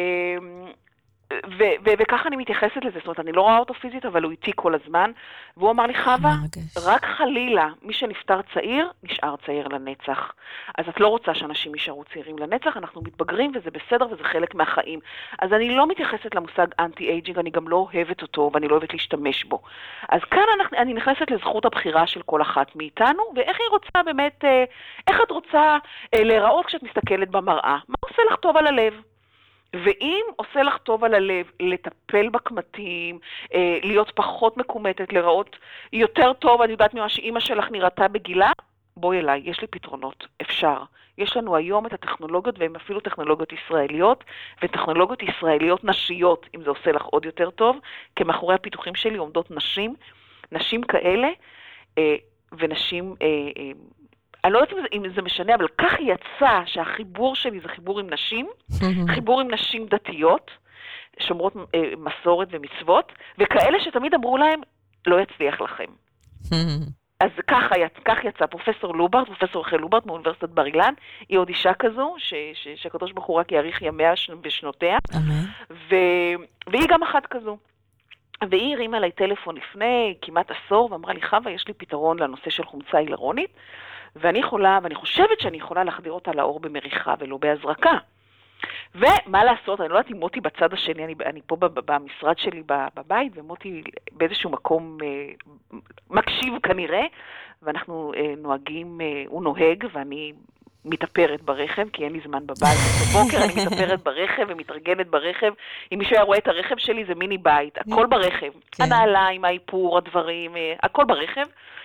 ו- ו- וככה אני מתייחסת לזה, זאת אומרת, אני לא רואה אותו פיזית, אבל הוא איתי כל הזמן, והוא אמר לי, חווה, רק חלילה, מי שנפטר צעיר, נשאר צעיר לנצח. אז את לא רוצה שאנשים יישארו צעירים לנצח, אנחנו מתבגרים, וזה בסדר, וזה חלק מהחיים. אז אני לא מתייחסת למושג אנטי-אייג'ינג, אני גם לא אוהבת אותו, ואני לא אוהבת להשתמש בו. אז כאן אנחנו, אני נכנסת לזכות הבחירה של כל אחת מאיתנו, ואיך היא רוצה באמת, איך את רוצה להיראות כשאת מסתכלת במראה? מה עושה לך טוב על הלב? ואם עושה לך טוב על הלב, לטפל בקמטים, אה, להיות פחות מקומטת, לראות יותר טוב, אני יודעת ממה שאמא שלך נראתה בגילה, בואי אליי, יש לי פתרונות, אפשר. יש לנו היום את הטכנולוגיות, והן אפילו טכנולוגיות ישראליות, וטכנולוגיות ישראליות נשיות, אם זה עושה לך עוד יותר טוב, כי מאחורי הפיתוחים שלי עומדות נשים, נשים כאלה, אה, ונשים... אה, אה, אני לא יודעת אם זה משנה, אבל כך יצא שהחיבור שלי זה חיבור עם נשים, חיבור עם נשים דתיות, שומרות מסורת ומצוות, וכאלה שתמיד אמרו להם, לא יצליח לכם. אז כך, כך יצא פרופסור לוברט, פרופסור רחל לוברט מאוניברסיטת בר אילן, היא עוד אישה כזו, שהקדוש ברוך הוא רק יאריך ימיה ושנותיה, והיא גם אחת כזו. והיא הרימה עליי טלפון לפני כמעט עשור, ואמרה לי, חווה, יש לי פתרון לנושא של חומצה הילרונית, ואני יכולה, ואני חושבת שאני יכולה להחדיר אותה לאור במריחה ולא בהזרקה. ומה לעשות, אני לא יודעת אם מוטי בצד השני, אני, אני פה במשרד שלי בבית, ומוטי באיזשהו מקום אה, מקשיב כנראה, ואנחנו אה, נוהגים, אה, הוא נוהג, ואני מתאפרת ברכב, כי אין לי זמן בבית. בבוקר אני מתאפרת ברכב ומתרגלת ברכב. אם מישהו היה רואה את הרכב שלי, זה מיני בית. הכל ברכב. הנעליים, האיפור, הדברים, הכל ברכב.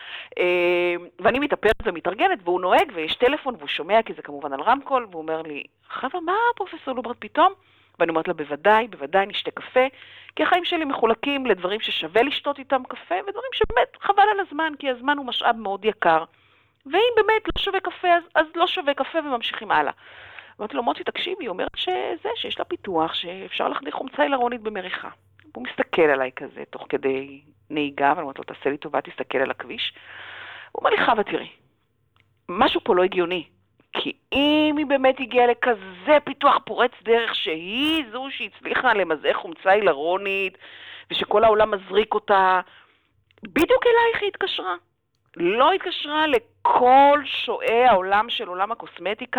ואני מתאפרת ומתרגלת, והוא נוהג, ויש טלפון, והוא שומע, כי זה כמובן על רמקול, והוא אומר לי, חווה, מה פרופסור לוברט פתאום? ואני אומרת לה, בוודאי, בוודאי נשתה קפה, כי החיים שלי מחולקים לדברים ששווה לשתות איתם קפה, ודברים שבאמת חבל על הזמן, כי הזמן הוא משאב מאוד יקר. ואם באמת לא שווה קפה, אז, אז לא שווה קפה וממשיכים הלאה. אמרתי לו, מוטי, תקשיבי, היא אומרת שזה, שיש לה פיתוח, שאפשר להחדיר חומצה הילרונית במריחה. הוא מסתכל עליי כזה, תוך כדי נהיגה, ואני אומרת לו, תעשה לי טובה, תסתכל על הכביש. הוא אומר לי, חווה, תראי, משהו פה לא הגיוני. כי אם היא באמת הגיעה לכזה פיתוח פורץ דרך, שהיא זו שהצליחה למזער חומצה הילרונית, ושכל העולם מזריק אותה, בדיוק אלייך היא התקשרה. לא התקשרה לכל שואי העולם של עולם הקוסמטיקה.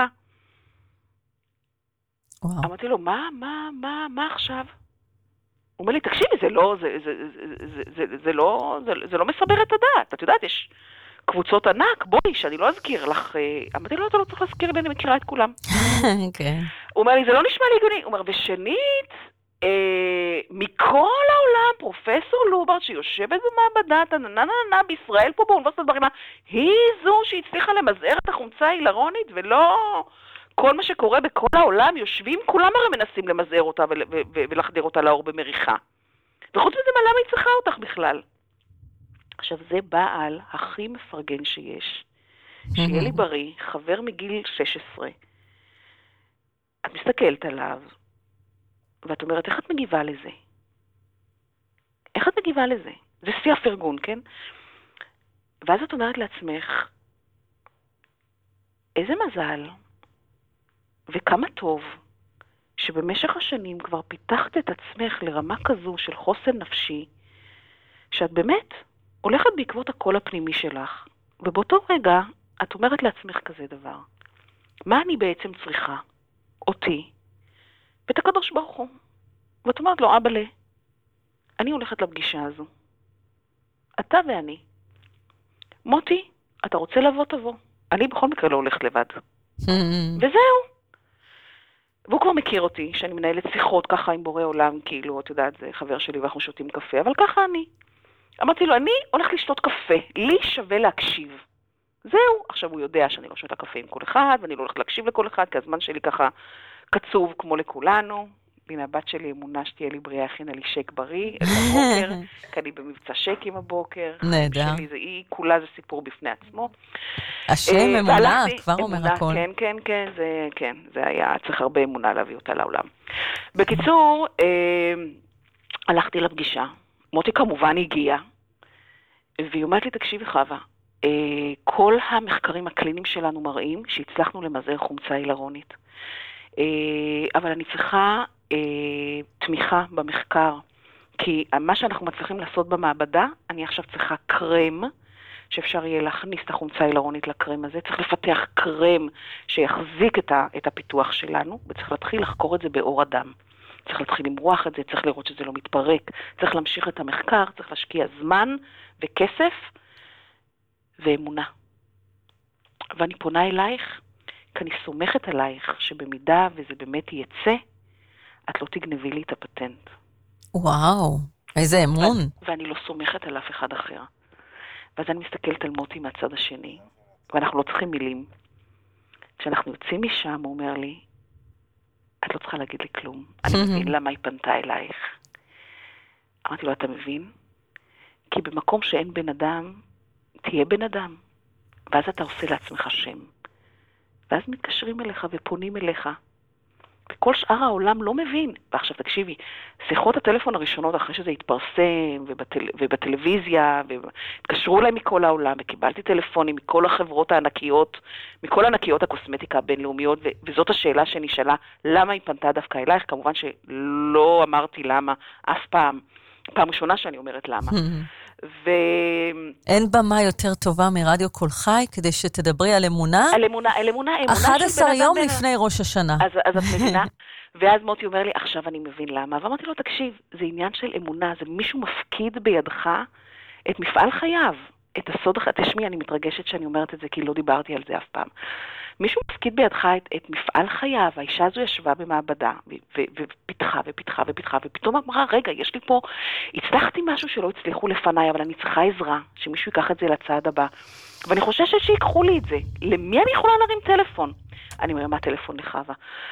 וואו. אמרתי לו, מה, מה, מה, מה עכשיו? הוא אומר לי, תקשיבי, זה לא, זה, זה, זה, זה, זה, זה לא, זה, זה לא מסבר את הדעת. את יודעת, יש קבוצות ענק, בואי, שאני לא אזכיר לך. אמרתי לו, אתה לא צריך להזכיר לי, אני מכירה את כולם. כן. הוא אומר לי, זה לא נשמע לי הגיוני. הוא אומר, ושנית, אה, מכל העולם, פרופסור לוברט, שיושבת במעבדת, נננננה, בישראל פה באוניברסיטת בר אילן, היא זו שהצליחה למזער את החומצה ההילרונית, ולא כל מה שקורה בכל העולם, יושבים, כולם הרי מנסים למזער אותה ול, ו- ו- ולחדיר אותה לאור במריחה. וחוץ מזה, מה, למה היא צריכה אותך בכלל? עכשיו, זה בעל הכי מפרגן שיש. שיהיה לי בריא, חבר מגיל שש עשרה. את מסתכלת עליו, ואת אומרת, איך את מגיבה לזה? איך את מגיבה לזה? זה שיא הפרגון, כן? ואז את אומרת לעצמך, איזה מזל, וכמה טוב, שבמשך השנים כבר פיתחת את עצמך לרמה כזו של חוסן נפשי, שאת באמת הולכת בעקבות הקול הפנימי שלך, ובאותו רגע את אומרת לעצמך כזה דבר, מה אני בעצם צריכה? אותי, ואת הקדוש ברוך הוא. ואת אומרת לו, אבא, אני הולכת לפגישה הזו. אתה ואני. מוטי, אתה רוצה לבוא, תבוא. אני בכל מקרה לא הולכת לבד. וזהו. והוא כבר מכיר אותי, שאני מנהלת שיחות ככה עם בורא עולם, כאילו, אתה יודעת, זה חבר שלי ואנחנו שותים קפה, אבל ככה אני. אמרתי לו, אני הולכת לשתות קפה, לי שווה להקשיב. זהו, עכשיו הוא יודע שאני לא שותה קפה עם כל אחד, ואני לא הולכת להקשיב לכל אחד, כי הזמן שלי ככה קצוב כמו לכולנו. הנה, הבת שלי אמונה שתהיה לי בריאה, הכינה לי שק בריא, את הבוקר, כי אני במבצע שקים הבוקר. נהדר. שלי זה, היא, כולה זה סיפור בפני עצמו. השם אמונה, כבר אומר הכל. כן, כן, כן, זה, כן, זה היה, צריך הרבה אמונה להביא אותה לעולם. בקיצור, אה, הלכתי לפגישה, מוטי כמובן הגיע, והיא אומרת לי, תקשיבי חווה, אה, כל המחקרים הקליניים שלנו מראים שהצלחנו למזער חומצה הילרונית. אה, אבל אני צריכה אה, תמיכה במחקר, כי מה שאנחנו מצליחים לעשות במעבדה, אני עכשיו צריכה קרם, שאפשר יהיה להכניס את החומצה הילרונית לקרם הזה, צריך לפתח קרם שיחזיק את, ה, את הפיתוח שלנו, וצריך להתחיל לחקור את זה באור אדם. צריך להתחיל למרוח את זה, צריך לראות שזה לא מתפרק, צריך להמשיך את המחקר, צריך להשקיע זמן וכסף ואמונה. ואני פונה אלייך, כי אני סומכת עלייך שבמידה וזה באמת יצא, את לא תגנבי לי את הפטנט. וואו, איזה אמון. ו- ואני לא סומכת על אף אחד אחר. ואז אני מסתכלת על מוטי מהצד השני, ואנחנו לא צריכים מילים. כשאנחנו יוצאים משם, הוא אומר לי, את לא צריכה להגיד לי כלום. אני מבין למה היא פנתה אלייך. אמרתי לו, אתה מבין? כי במקום שאין בן אדם, תהיה בן אדם. ואז אתה עושה לעצמך שם. ואז מתקשרים אליך ופונים אליך. וכל שאר העולם לא מבין. ועכשיו תקשיבי, שיחות הטלפון הראשונות אחרי שזה התפרסם, ובטל... ובטלוויזיה, והתקשרו אליי מכל העולם, וקיבלתי טלפונים מכל החברות הענקיות, מכל ענקיות הקוסמטיקה הבינלאומיות, ו... וזאת השאלה שנשאלה, למה היא פנתה דווקא אלייך? כמובן שלא אמרתי למה אף פעם. פעם ראשונה שאני אומרת למה. ו... אין במה יותר טובה מרדיו קול חי, כדי שתדברי על אמונה. על אמונה, על אמונה, אמונה של בן אחד עשר יום בן... לפני ראש השנה. אז, אז את מבינה? ואז מוטי אומר לי, עכשיו אני מבין למה. ואמרתי לו, תקשיב, זה עניין של אמונה, זה מישהו מפקיד בידך את מפעל חייו, את הסוד, תשמעי, אני מתרגשת שאני אומרת את זה, כי לא דיברתי על זה אף פעם. מישהו מפקיד בידך את, את מפעל חייו, האישה הזו ישבה במעבדה, ופיתחה ופיתחה ופיתחה, ופתאום אמרה, רגע, יש לי פה, הצלחתי משהו שלא הצליחו לפניי, אבל אני צריכה עזרה, שמישהו ייקח את זה לצעד הבא. ואני חוששת שיקחו לי את זה. למי אני יכולה להרים טלפון? אני מרימה טלפון לחווה.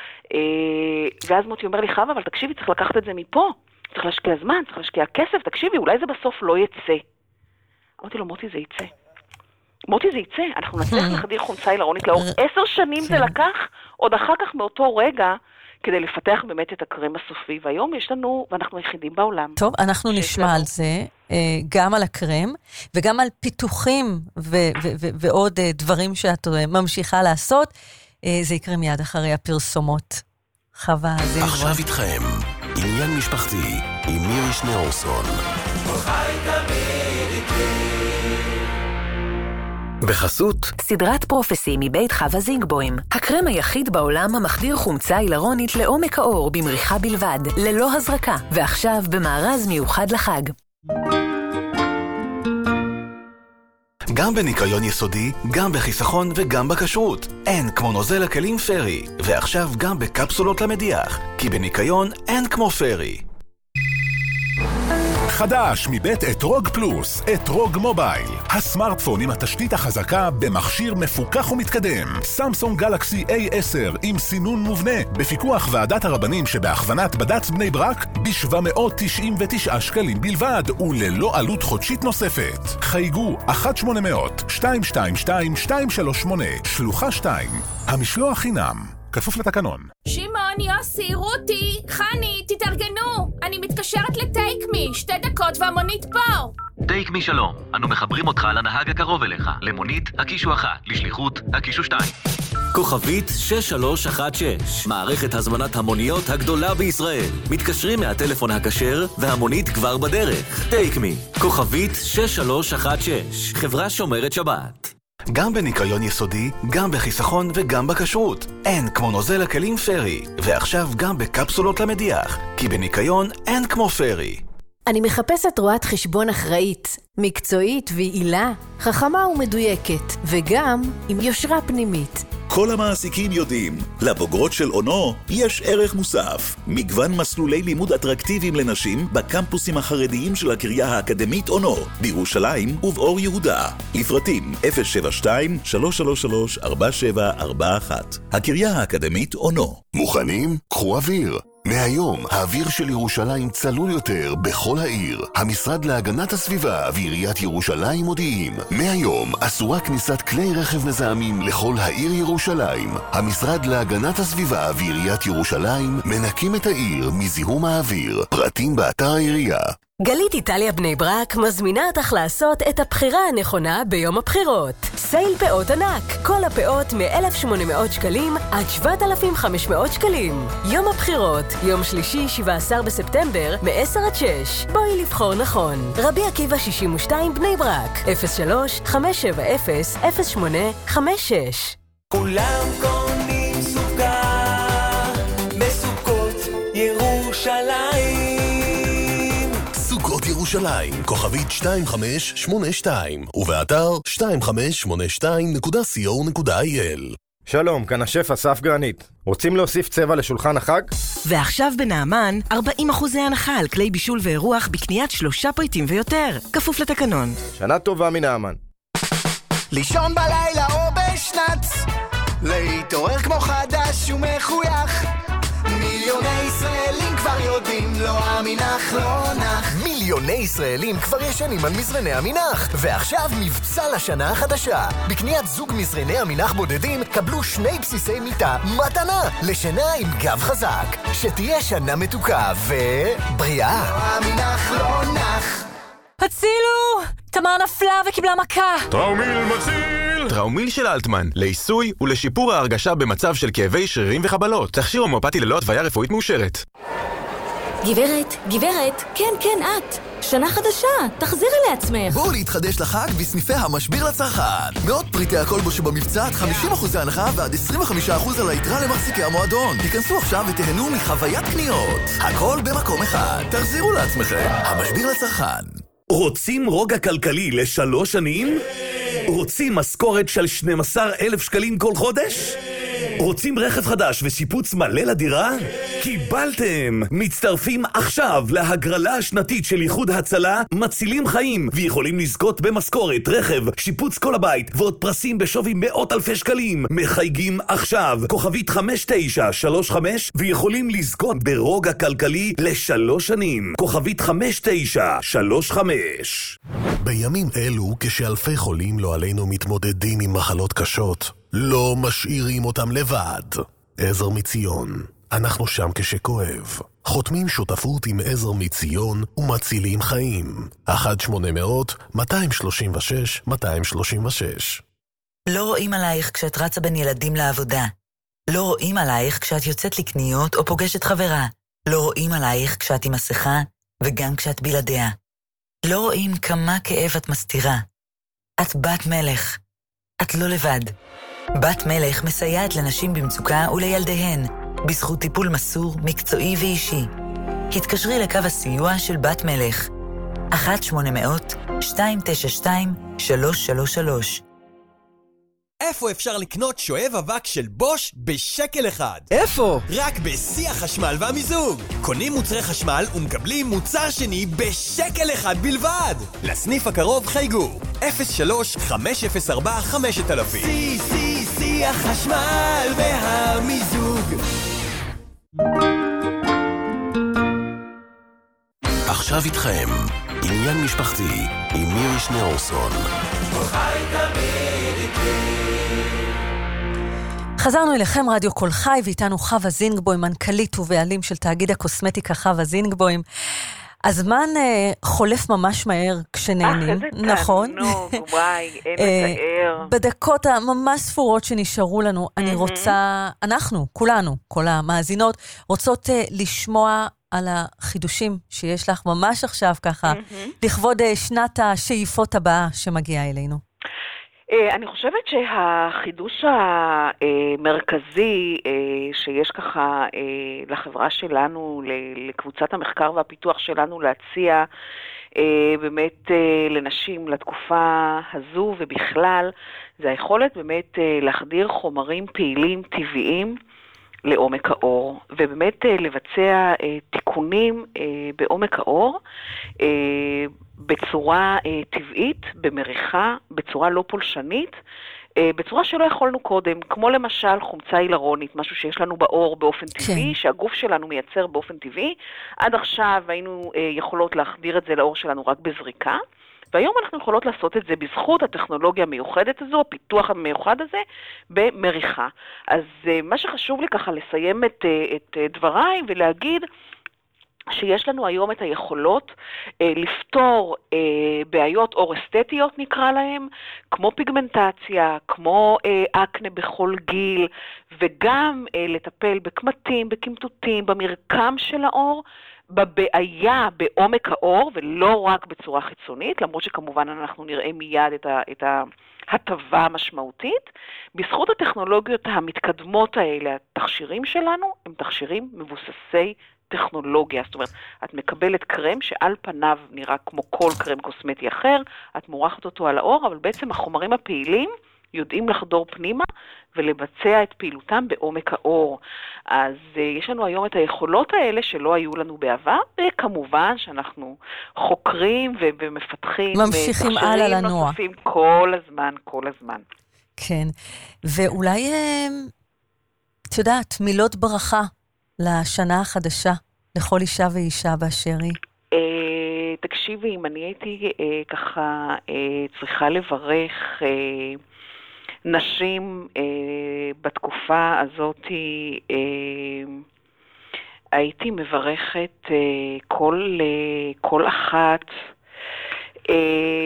ואז מוטי אומר לי, חווה, אבל תקשיבי, צריך לקחת את זה מפה, צריך להשקיע זמן, צריך להשקיע כסף, תקשיבי, אולי זה בסוף לא יצא. אמרתי לו, מוטי, זה יצא. מוטי, זה יצא, אנחנו נצליח לחדיר חומצה הילרונית לאור. עשר שנים זה לקח, עוד אחר כך מאותו רגע, כדי לפתח באמת את הקרם הסופי. והיום יש לנו, ואנחנו היחידים בעולם. טוב, אנחנו נשמע על זה, גם על הקרם, וגם על פיתוחים ועוד דברים שאת ממשיכה לעשות. זה יקרה מיד אחרי הפרסומות. חווה, זה נראה. עכשיו איתכם, עניין משפחתי, עם מירי שניאורסון. בחסות סדרת פרופסי מבית חווה זינגבוים, הקרם היחיד בעולם המחדיר חומצה הילרונית לעומק האור במריחה בלבד, ללא הזרקה, ועכשיו במארז מיוחד לחג. גם בניקיון יסודי, גם בחיסכון וגם בכשרות. אין כמו נוזל הכלים פרי, ועכשיו גם בקפסולות למדיח, כי בניקיון אין כמו פרי. חדש מבית אתרוג פלוס, אתרוג מובייל. הסמארטפון עם התשתית החזקה במכשיר מפוקח ומתקדם. סמסונג גלקסי איי עשר עם סינון מובנה, בפיקוח ועדת הרבנים שבהכוונת בד"ץ בני ברק, ב-שבע מאות תשעים ותשעה שקלים בלבד, וללא עלות חודשית נוספת. חייגו אחת שמונה אפס אפס שתיים שתיים שתיים שתיים שלוש שמונה, שלוחה שתיים. המשלוח חינם. כפוף לתקנון. שמעון, יוסי, רותי, חני, תתארגנו. אני מתקשרת לטייק מי, שתי דקות והמונית פה. טייק מי שלום, אנו מחברים אותך לנהג הקרוב אליך. למונית, הקישו אחת, לשליחות, הקישו שתיים. כוכבית שש שלוש אחת שש, מערכת הזמנת המוניות הגדולה בישראל. מתקשרים מהטלפון הכשר והמונית כבר בדרך. טייק מי, כוכבית שש שלוש אחת שש, חברה שומרת שבת. גם בניקיון יסודי, גם בחיסכון וגם בכשרות. אין כמו נוזל הכלים פרי, ועכשיו גם בקפסולות למדיח, כי בניקיון אין כמו פרי. אני מחפשת רואת חשבון אחראית, מקצועית ויעילה, חכמה ומדויקת, וגם עם יושרה פנימית. כל המעסיקים יודעים, לבוגרות של אונו יש ערך מוסף. מגוון מסלולי לימוד אטרקטיביים לנשים בקמפוסים החרדיים של הקריה האקדמית אונו, בירושלים ובאור יהודה. לפרטים אפס שבע שתיים שלוש שלוש שלוש ארבע שבע ארבע אחת. הקריה האקדמית אונו. מוכנים? קחו אוויר. מהיום, האוויר של ירושלים צלול יותר בכל העיר. המשרד להגנת הסביבה ועיריית ירושלים מודיעים. מהיום, אסורה כניסת כלי רכב מזהמים לכל העיר ירושלים. המשרד להגנת הסביבה ועיריית ירושלים מנקים את העיר מזיהום האוויר. פרטים באתר העירייה. גלית איטליה בני ברק מזמינה אותך לעשות את הבחירה הנכונה ביום הבחירות. סייל פאות ענק, כל הפאות מ-אלף שמונה מאות שקלים עד שבעת אלפים וחמש מאות שקלים. יום הבחירות, יום שלישי שבעה עשר בספטמבר, מ-עשר עד שש. בואי לבחור נכון. רבי עקיבא שישים ושתיים בני ברק, אפס שלוש חמש שבע אפס אפס שמונה חמש שש. כולם קונים סוכה בסוכות ירושלים. סוכות ירושלים, כוכבית שתיים חמש שמונה שתיים, ובאתר שתיים חמש שמונה שתיים נקודה סי או נקודה איי אל. שלום, כאן השף אסף גרנית. רוצים להוסיף צבע לשולחן החג? ועכשיו בנעמן, ארבעים אחוז הנחה על כלי בישול ואירוח בקניית שלושה פריטים ויותר. כפוף לתקנון. שנה טובה מנעמן. לישון בלילה או בשנץ, להתעורר כמו חדש ומחוייך. מיליוני ישראלים כבר יודעים, לא המינח לא נח. מיליוני ישראלים כבר ישנים על מזרני המינח, ועכשיו מבצע לשנה החדשה. בקניית זוג מזרני המינח בודדים, קבלו שני בסיסי מיטה מתנה לשינה עם גב חזק. שתהיה שנה מתוקה ובריאה. לא המינח לא נח. הצילו! תמר נפלה וקיבלה מכה. טראומיל מציל! טראומיל של אלטמן, לעיסוי ולשיפור ההרגשה במצב של כאבי שרירים וחבלות. תכשיר הומאופתי ללא התוויה רפואית מאושרת. גברת, גברת, כן, כן, את. שנה חדשה, תחזירי לעצמך. בואו להתחדש לחג בסניפי המשביר לצרכן. מאות פריטי הכלבו שבמבצע עד חמישים אחוז הנחה ועד עשרים וחמישה אחוז על היתרה למחזיקי המועדון. תיכנסו עכשיו ותהנו מחוויית קניות. הכל במקום אחד. תחזירו לעצמכם. המשביר לצרכן. רוצים רוגע כלכלי לשלוש שנים? רוצים משכורת של שנים עשר אלף שקלים כל חודש? רוצים רכב חדש ושיפוץ מלא לדירה? קיבלתם! מצטרפים עכשיו להגרלה השנתית של איחוד הצלה, מצילים חיים, ויכולים לזכות במשכורת, רכב, שיפוץ כל הבית, ועוד פרסים בשווי מאות אלפי שקלים. מחייגים עכשיו, כוכבית חמש תשע שלוש חמש, ויכולים לזכות ברוגע כלכלי לשלוש שנים. כוכבית חמש תשע שלוש חמש. בימים אלו, כשאלפי חולים לא עלינו מתמודדים עם מחלות קשות, לא משאירים אותם לבד. עזר מציון, אנחנו שם כשכואב. חותמים שותפות עם עזר מציון ומצילים חיים. אחת שמונה מאות מאתיים שלושים ושש מאתיים שלושים ושש. לא רואים עלייך כשאת רצה בין ילדים לעבודה. לא רואים עלייך כשאת יוצאת לקניות או פוגשת חברה. לא רואים עלייך כשאת עם מסכה וגם כשאת בלעדיה. לא רואים כמה כאב את מסתירה. את בת מלך. את לא לבד. בת מלך מסייעת לנשים במצוקה ולילדיהן, בזכות טיפול מסור, מקצועי ואישי. התקשרי לקו הסיוע של בת מלך, אחת שמונה מאות שתיים תשע שתיים שלוש שלוש שלוש. איפה אפשר לקנות שואב אבק של בוש בשקל אחד? איפה? רק בשיא החשמל והמיזוג. קונים מוצרי חשמל ומקבלים מוצר שני בשקל אחד בלבד. לסניף הקרוב חייגו אפס שלוש חמש אפס ארבע חמש אלף. שיא, שיא, שיא החשמל והמיזוג. עכשיו איתכם, עניין משפחתי עם מירי שניאורסון. חזרנו אליכם, רדיו קול חי, ואיתנו חווה זינגבוים, מנכ"לית ובעלים של תאגיד הקוסמטיקה חווה זינגבוים. הזמן אה, חולף ממש מהר כשנהנים, נכון? נו, וואי, אין לתאר. בדקות הממש ספורות שנשארו לנו, אני רוצה, אנחנו, כולנו, כל המאזינות, רוצות אה, לשמוע על החידושים שיש לך ממש עכשיו ככה, לכבוד אה, שנת השאיפות הבאה שמגיעה אלינו. אני חושבת שהחידוש המרכזי שיש ככה לחברה שלנו, לקבוצת המחקר והפיתוח שלנו להציע באמת לנשים לתקופה הזו ובכלל, זה היכולת באמת להחדיר חומרים פעילים טבעיים לעומק האור, ובאמת לבצע תיקונים בעומק האור, בצורה טבעית, במריחה, בצורה לא פולשנית, בצורה שלא יכולנו קודם, כמו למשל חומצה הילרונית, משהו שיש לנו בעור באופן טבעי, כן. שהגוף שלנו מייצר באופן טבעי. עד עכשיו היינו יכולות להחדיר את זה לאור שלנו רק בזריקה, והיום אנחנו יכולות לעשות את זה בזכות הטכנולוגיה המיוחדת הזו, הפיתוח המיוחד הזה, במריחה. אז מה שחשוב לי ככה לסיים את, את דבריי ולהגיד, שיש לנו היום את היכולות אה, לפתור אה, בעיות אור אסתטיות נקרא להם, כמו פיגמנטציה, כמו אה, אקנה בכל גיל, וגם אה, לטפל בקמטים, בקמטוטים, במרקם של האור, בבעיה בעומק האור, ולא רק בצורה חיצונית, למרות שכמובן אנחנו נראה מיד את ה... את ה הטבה המשמעותית. בזכות הטכנולוגיות המתקדמות האלה, התכשירים שלנו הם תכשירים מבוססי טכנולוגיה. זאת אומרת, את מקבלת קרם שעל פניו נראה כמו כל קרם קוסמטי אחר, את מורחת אותו על האור, אבל בעצם החומרים הפעילים יודעים לחדור פנימה ולבצע את פעילותם בעומק האור. אז uh, יש לנו היום את היכולות האלה שלא היו לנו בעבר, וכמובן שאנחנו חוקרים ו- ומפתחים ממשיכים הלאה לנוע. נוספים כל הזמן, כל הזמן. כן, ואולי, את יודעת, מילות ברכה לשנה החדשה, לכל אישה ואישה באשר היא. Uh, תקשיבי, אם אני הייתי uh, ככה uh, צריכה לברך... Uh, נשים אה, בתקופה הזאת אה, הייתי מברכת אה, כל, אה, כל אחת. אה,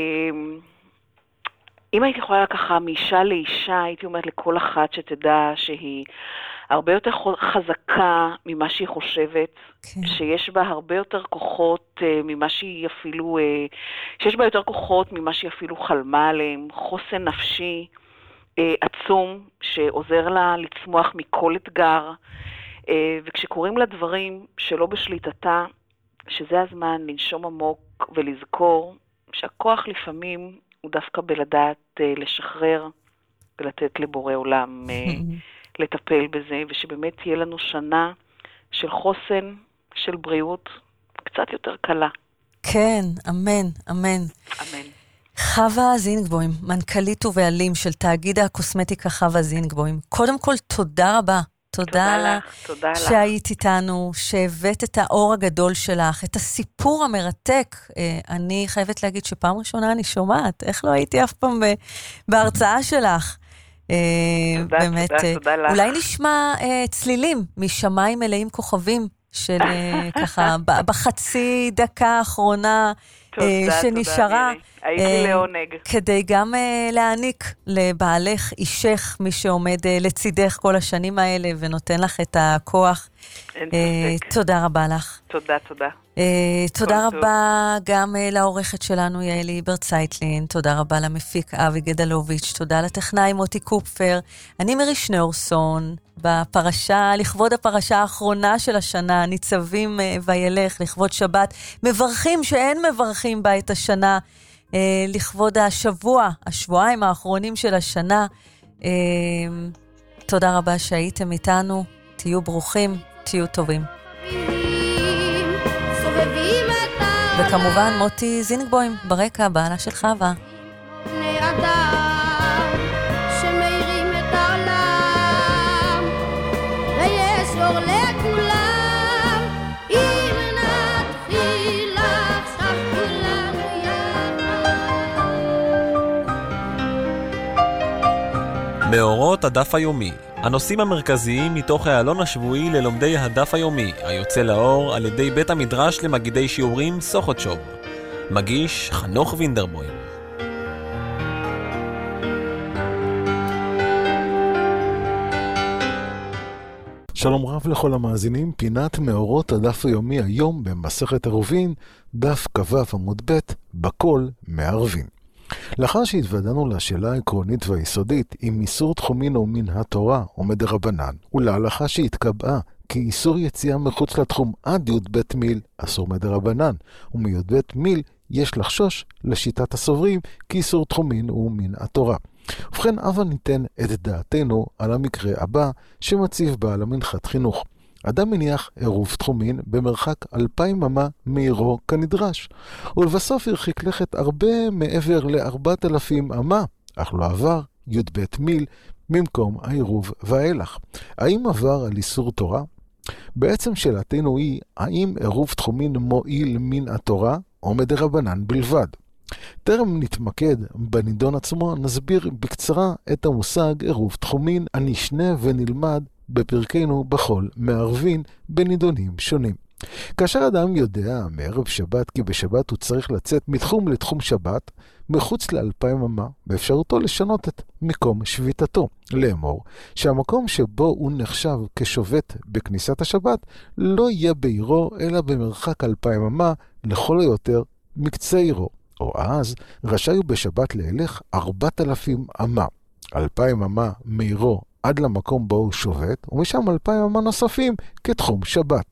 אם הייתי יכולה ככה מאישה לאישה, הייתי אומרת לכל אחת שתדע שהיא הרבה יותר חזקה ממה שהיא חושבת, כן. שיש בה הרבה יותר כוחות אה, ממה שהיא אפילו, אה, שיש בה יותר כוחות ממה שהיא אפילו חלמה עליהם, חוסן נפשי, עצום שעוזר לה לצמוח מכל אתגר, וכשקוראים לה דברים שלא בשליטתה, שזה הזמן לנשום עמוק ולזכור שהכוח לפעמים הוא דווקא בלדעת לשחרר ולתת לבורא עולם לטפל בזה, ושבאמת תהיה לנו שנה של חוסן, של בריאות, קצת יותר קלה. כן, אמן, אמן. אמן. חווה זינגבוים, מנכ"לית ובעלים של תאגיד הקוסמטיקה חווה זינגבוים. קודם כל, תודה רבה. תודה, תודה לך, תודה לך. שהיית איתנו, שהבאת את האור הגדול שלך, את הסיפור המרתק. אני חייבת להגיד שפעם ראשונה אני שומעת, איך לא הייתי אף פעם בהרצאה שלך. תודה, באמת, תודה, תודה לך. אולי נשמע צלילים משמיים מלאים כוכבים, של ככה בחצי דקה האחרונה שנשארה. הייתי לעונג. כדי גם להעניק לבעלך, אישך, מי שעומד לצידך כל השנים האלה ונותן לך את הכוח. אין ספק. תודה רבה לך. תודה, תודה. תודה רבה גם לעורכת שלנו יעלי ברצייטלין, תודה רבה למפיק אבי גדלוביץ', תודה לטכנאי מוטי קופפר. אני מירי שניאורסון, בפרשה, לכבוד הפרשה האחרונה של השנה, ניצבים וילך, לכבוד שבת, מברכים שאין מברכים בה את השנה, לכבוד השבוע, השבועיים האחרונים של השנה. תודה רבה שהייתם איתנו, תהיו ברוכים, תהיו טובים. וכמובן מוטי זינגבוים ברקע, בעלה של חווה. בני אדם שמאירים את העולם ויש אור לכולם, אם נתחיל עכשיו כולנו יחד. מאורות הדף היומי, הנושאים המרכזיים מתוך העלון השבועי ללומדי הדף היומי, היוצא לאור על ידי בית המדרש למגידי שיעורים סוחוטשוב. מגיש חנוך וינדרבוים. שלום רב לכל המאזינים, פינת מאורות הדף היומי היום במסכת עירובין, דף כ"ו עמוד ב' בכל מערבין. לאחר שהתוודענו לשאלה העקרונית והיסודית אם איסור תחומין הוא מן התורה או מדרבנן, ולהלכה שהתקבעה כי איסור יציאה מחוץ לתחום עד י"ב מיל אסור מדרבנן, ומי"ב מיל יש לחשוש לשיטת הסוברים כי איסור תחומין הוא מן התורה. ובכן, אבל ניתן את דעתנו על המקרה הבא שמציב בעל המנחת חינוך. אדם מניח עירוב תחומין במרחק אלפיים אמה מעירו כנדרש, ולבסוף הרחיק לכת הרבה מעבר לארבעת אלפים אמה, אך לא עבר י"ב מיל ממקום העירוב ואילך. האם עבר על איסור תורה? בעצם שאלתנו היא, האם עירוב תחומין מועיל מן התורה או מדרבנן בלבד? טרם נתמקד בנידון עצמו, נסביר בקצרה את המושג עירוב תחומין הנשנה ונלמד בפרקנו בחול מערבין בנידונים שונים. כאשר אדם יודע מערב שבת כי בשבת הוא צריך לצאת מתחום לתחום שבת מחוץ לאלפיים אמה, באפשרותו לשנות את מקום שביתתו, לאמור שהמקום שבו הוא נחשב כשובת בכניסת השבת לא יהיה בעירו אלא במרחק אלפיים אמה לכל היותר מקצה עירו, או אז רשאי הוא בשבת להלך ארבעת אלפים אמה, אלפיים אמה מעירו עד למקום בו הוא שובת, ומשם אלפיים אמה נוספים כתחום שבת.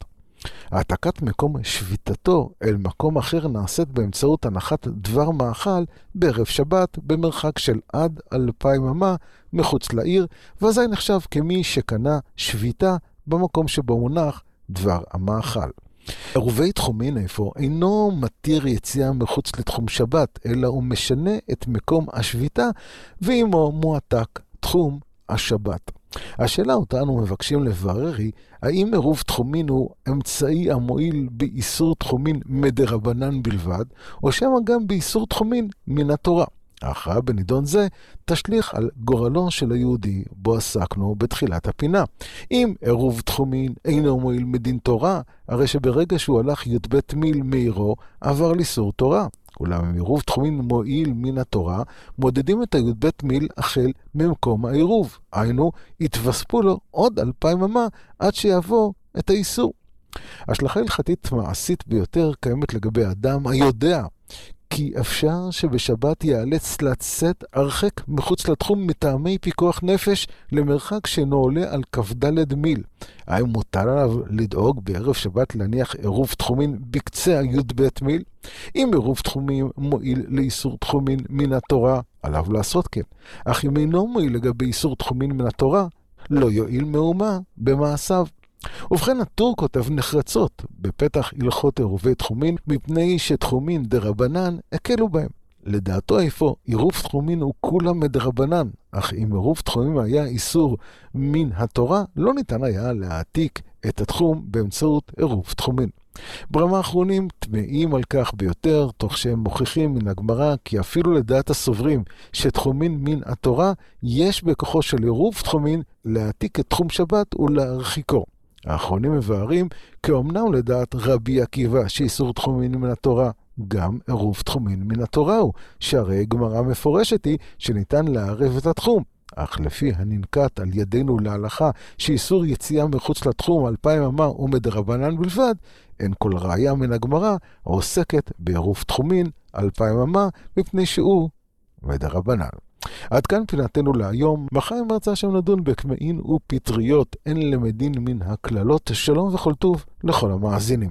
העתקת מקום שביתתו אל מקום אחר נעשית באמצעות הנחת דבר מאכל בערב שבת במרחק של עד אלפיים אמה מחוץ לעיר, ואזי נחשב כמי שקנה שביתה במקום שבו מונח דבר המאכל. עירובי תחומין אפוא אינו מתיר יציאה מחוץ לתחום שבת, אלא הוא משנה את מקום השביתה ועמו מועתק תחום השבת. השאלה אותה אנו מבקשים לברר היא, האם עירוב תחומין הוא אמצעי המועיל באיסור תחומין מדרבנן בלבד, או שמה גם באיסור תחומין מן התורה? ההכרעה בנידון זה תשליך על גורלו של היהודי בו עסקנו בתחילת הפינה. אם עירוב תחומין אינו מועיל מדין תורה, הרי שברגע שהוא הלך י"ב מיל מעירו עבר לאיסור תורה. אולם אם עירוב תחומין מועיל מן התורה, מודדים את הי"ב מיל החל ממקום העירוב. היינו, יתווספו לו עוד אלפיים אמה עד שיעבור את האיסור. השלכה הלכתית מעשית ביותר קיימת לגבי אדם היודע כי אפשר שבשבת ייאלץ לצאת הרחק מחוץ לתחום מטעמי פיקוח נפש למרחק שאינו עולה על כ"ד מיל. האם מותר עליו לדאוג בערב שבת להניח עירוב תחומין בקצה הי"ב מיל? אם עירוב תחומים מועיל לאיסור תחומין מן התורה, עליו לעשות כן. אך אם אינו מועיל לגבי איסור תחומין מן התורה, לא יועיל מאומה במעשיו. ובכן, הטור כותב נחרצות בפתח הלכות עירובי תחומין, מפני שתחומין דרבנן הקלו בהם. לדעתו איפה עירוב תחומין הוא כולם מדרבנן, אך אם עירוב תחומים היה איסור מן התורה, לא ניתן היה להעתיק את התחום באמצעות עירוב תחומין. ברמה האחרונים תמאים על כך ביותר, תוך שהם מוכיחים מן הגמרא כי אפילו לדעת הסוברים שתחומין מן התורה, יש בכוחו של עירוב תחומין להעתיק את תחום שבת ולהרחיקו. האחרונים מבארים כי אמנם לדעת רבי עקיבא שאיסור תחומין מן התורה, גם עירוב תחומין מן התורה הוא, שהרי גמרא מפורשת היא שניתן לערב את התחום. אך לפי הננקט על ידינו להלכה שאיסור יציאה מחוץ לתחום אלפיים אמה ומדרבנן בלבד, אין כל ראיה מן הגמרא העוסקת בעירוב תחומין אלפיים אמה מפני שהוא מדרבנן. עד כאן פינתנו להיום. מחר עם הרצאה שם נדון בקמעין ופטריות, אין למדין מן הכללות. שלום וכל טוב לכל המאזינים.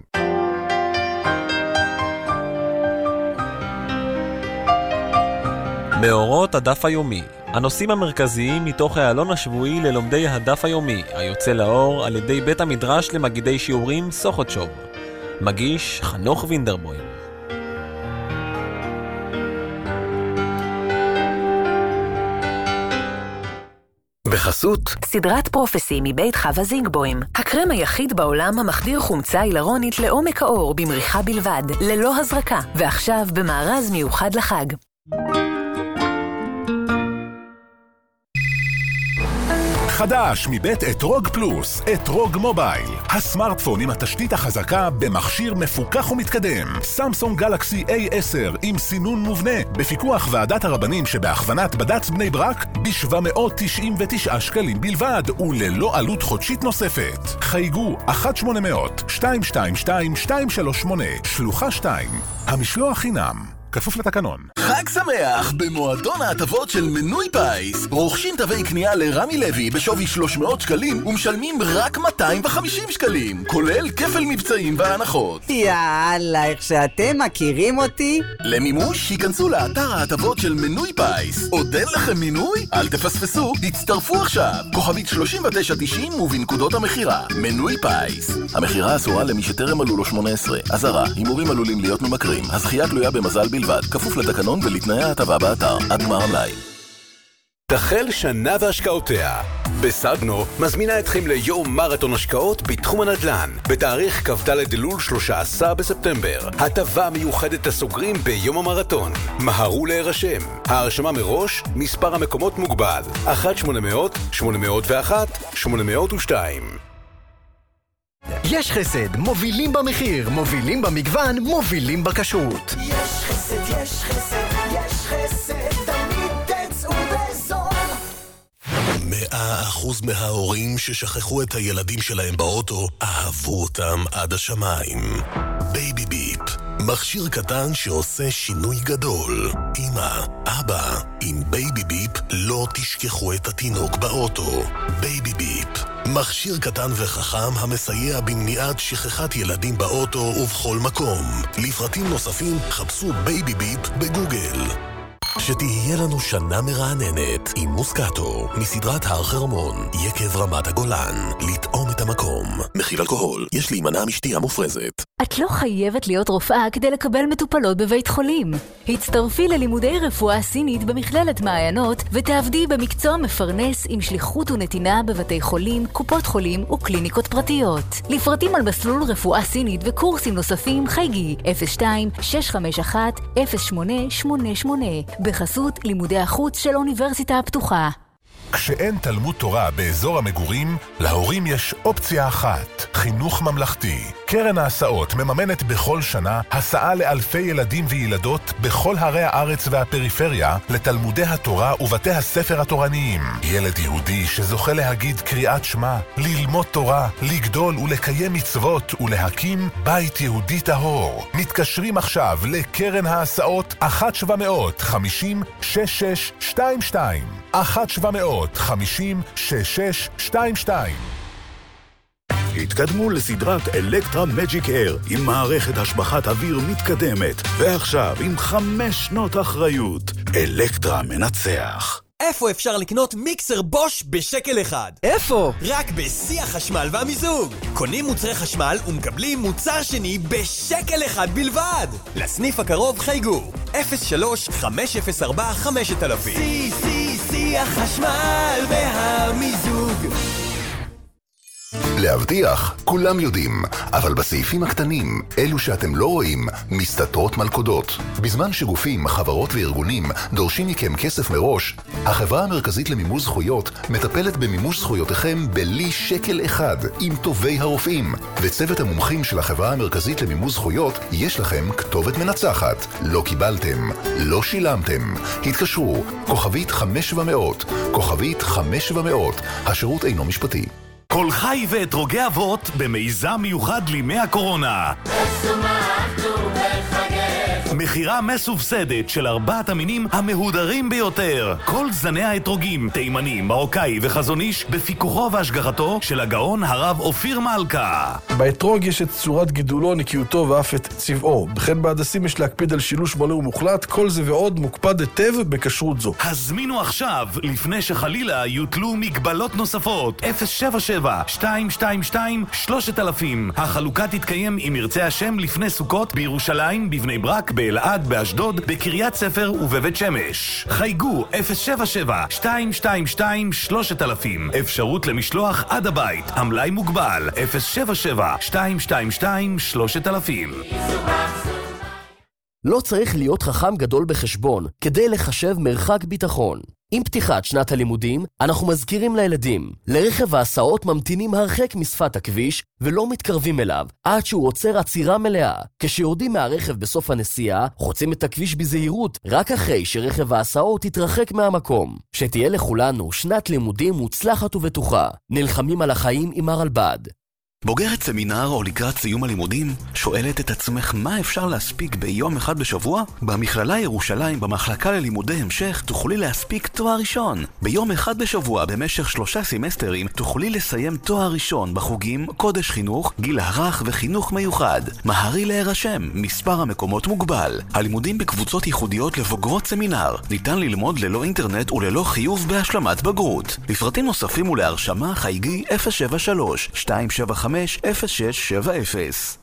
מאורות הדף היומי, הנושאים המרכזיים מתוך העלון השבועי ללומדי הדף היומי, היוצא לאור על ידי בית המדרש למגידי שיעורים סוכותשוב. מגיש חנוך וינדרבוים. בחסות סדרת פרופסי מבית חווה זינגבוים, הקרם היחיד בעולם המחדיר חומצה הילרונית לעומק האור במריחה בלבד, ללא הזרקה, ועכשיו במארז מיוחד לחג. חדש מבית אתרוג פלוס, אתרוג מובייל. הסמארטפון עם התשתית החזקה במכשיר מפוקח ומתקדם. סמסונג גלקסי איי עשר עם סינון מובנה, בפיקוח ועדת הרבנים שבהכוונת בד"ץ בני ברק, ב-שבע מאות תשעים ותשעה שקלים בלבד, וללא עלות חודשית נוספת. חייגו אחת שמונה אפס אפס שתיים שתיים שתיים שתיים שלוש שמונה, שלוחה שתיים. המשלוח חינם, כפוף לתקנון. חג שמח במועדון ההטבות של מנוי פיס. רוכשים תווי קנייה לרמי לוי בשווי שלוש מאות שקלים ומשלמים רק מאתיים וחמישים שקלים, כולל כפל מבצעים והנחות. יאללה, איך שאתם מכירים אותי? למימוש היכנסו לאתר ההטבות של מנוי פיס. עוד אין לכם מינוי? אל תפספסו, הצטרפו עכשיו. כוכבית שלושים ותשע תשעים ובנקודות המחירה. מנוי פיס. המחירה אסורה למי שטרם מלאו לו שמונה עשרה. אזהרה, הימורים עלולים להיות ממכרים. הזכייה תלויה במזל בלבד, כפוף לתקנון ולתנאי ההטבה באתר. עד גמר המלאי. תחל שנה והשקעותיה. בסדנו מזמינה אתכם ליום מרתון השקעות בתחום הנדל"ן בתאריך כ"ד אלול שלושה עשר בספטמבר. הטבה מיוחדת הסוגרים ביום המרתון. מהרו להירשם. ההרשמה מראש, מספר המקומות מוגבל. אחת שמונה מאות שמונה מאות ואחת שמונה מאות ושתיים. יש חסד, מובילים במחיר, מובילים במגוון, מובילים בכשרות. יש חסד, יש חסד, יש חסד, תמיד תצאו בזול. מאה אחוז מההורים ששכחו את הילדים שלהם באוטו אהבו אותם עד השמיים. בייבי ביפ, מכשיר קטן שעושה שינוי גדול. אמא, אבא, עם בייבי ביפ לא תשכחו את התינוק באוטו. בייבי ביפ, מכשיר קטן וחכם המסייע במניעת שכחת ילדים באוטו ובכל מקום. לפרטים נוספים חפשו בייבי ביפ בגוגל. שתהיה לנו שנה מרעננת עם מוסקטו מסדרת הר חרמון, יקב רמת הגולן, לטעום את המקום. מכיל אלכוהול, יש להימנע משתייה מופרזת. את לא חייבת להיות רופאה כדי לקבל מטופלות בבית חולים. הצטרפי ללימודי רפואה סינית במכללת מעיינות ותעבדי במקצוע מפרנס עם שליחות ונתינה בבתי חולים, קופות חולים וקליניקות פרטיות. לפרטים על מסלול רפואה סינית וקורסים נוספים חייגי אפס שתיים שש חמש אחת אפס שמונה שמונה שמונה בחסות לימודי החוץ של האוניברסיטה הפתוחה. כשאין תלמוד תורה באזור המגורים, להורים יש אופציה אחת, חינוך ממלכתי. קרן ההסעות מממנת בכל שנה הסעה לאלפי ילדים וילדות בכל ערי הארץ והפריפריה לתלמודי התורה ובתי הספר התורניים. ילד יהודי שזוכה להגיד קריאת שמע, ללמוד תורה, לגדול ולקיים מצוות ולהקים בית יהודי טהור. מתקשרים עכשיו לקרן ההסעות אחת שבע מאות חמישים שש שש שתיים שתיים אחת שבע מאות חמישים שש שש שתיים שתיים. התקדמו לסדרת אלקטרה מג'יק אייר עם מערכת השבחת אוויר מתקדמת, ועכשיו עם חמש שנות אחריות. אלקטרה מנצח. איפה אפשר לקנות מיקסר בוש בשקל אחד? איפה? רק בשיא החשמל והמיזוג. קונים מוצרי חשמל ומקבלים מוצר שני בשקל אחד בלבד. לסניף הקרוב חייגו אפס שלוש חמש אפס ארבע חמש אלף. שיא, שיא, שיא החשמל והמיזוג. להבטיח, כולם יודעים, אבל בסעיפים הקטנים, אלו שאתם לא רואים, מסתתרות מלכודות. בזמן שגופים, חברות וארגונים דורשים מכם כסף מראש, החברה המרכזית למימוש זכויות מטפלת במימוש זכויותיכם בלי שקל אחד, עם טובי הרופאים. וצוות המומחים של החברה המרכזית למימוש זכויות, יש לכם כתובת מנצחת. לא קיבלתם, לא שילמתם. התקשרו, כוכבית חמש שבע מאות, כוכבית חמש שבע מאות, השירות אינו משפטי. כל חי ואתרוגי אבות במיזם מיוחד לימי הקורונה. מחירה מסובסדת של ארבעת המינים המהודרים ביותר. כל זני האתרוגים, תימני, מרוקאי וחזון איש בפיקוחו והשגחתו של הגאון הרב אופיר מלכה. באתרוג יש את צורת גידולו, נקיותו ואף את צבעו. בכן בהדסים יש להקפיד על שילוש מלא ומוחלט, כל זה ועוד מוקפד היטב בכשרות זו. הזמינו עכשיו, לפני שחלילה יוטלו מגבלות נוספות. אפס שבע שבע שתיים שתיים שתיים שלושת אלפים. החלוקה תתקיים אם ירצה השם לפני סוכות בירושלים, בבני ברק, באלעד, באשדוד, בקריית ספר ובבית שמש. חייגו אפס שבע שבע שתיים שתיים שתיים שלושת אלפים. אפשרות למשלוח עד הבית. המלאי מוגבל אפס שבע שבע שתיים שתיים שתיים שלושת אלפים. לא צריך להיות חכם גדול בחשבון כדי לחשב מרחק ביטחון. עם פתיחת שנת הלימודים, אנחנו מזכירים לילדים, לרכב ההסעות ממתינים הרחק משפת הכביש ולא מתקרבים אליו, עד שהוא עוצר עצירה מלאה. כשיורדים מהרכב בסוף הנסיעה, חוצים את הכביש בזהירות, רק אחרי שרכב ההסעות יתרחק מהמקום. שתהיה לכולנו שנת לימודים מוצלחת ובטוחה. נלחמים על החיים עם הרלב"ד. בוגרת סמינר או לקראת סיום הלימודים, שואלת את עצמך מה אפשר להספיק ביום אחד בשבוע? במכללה ירושלים, במחלקה ללימודי המשך, תוכלי להספיק תואר ראשון. ביום אחד בשבוע, במשך שלושה סמסטרים, תוכלי לסיים תואר ראשון בחוגים קודש חינוך, גיל הרך וחינוך מיוחד. מהרי להירשם, מספר המקומות מוגבל. הלימודים בקבוצות ייחודיות לבוגרות סמינר. ניתן ללמוד ללא אינטרנט וללא חיוב בהשלמת בגרות. לפרטים נוספים ולהרשמה חייגי אפס שבע שלוש שתיים שבע חמש אפס שש שבע אפס.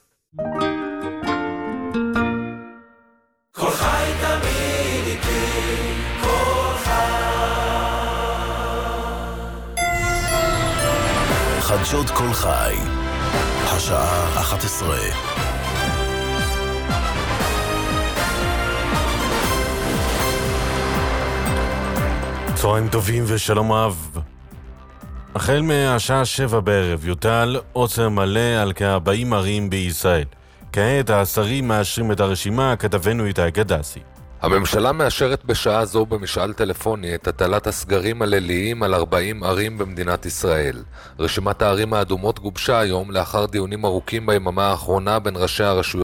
כל חי תמיד איתי, כל חי. חדשות כל חי, השעה אחת עשרה. צהריים טובים ושלום רב. החל מהשעה שבע בערב יוטל עוצר מלא על כ-ארבעים ערים בישראל. כעת השרים מאשרים את הרשימה, כתבנו איתי גדסי. הממשלה מאשרת בשעה זו במשאל טלפוני את הטלת הסגרים הליליים על ארבעים ערים במדינת ישראל. רשימת הערים האדומות גובשה היום לאחר דיונים ארוכים ביממה האחרונה בין ראשי הרשויות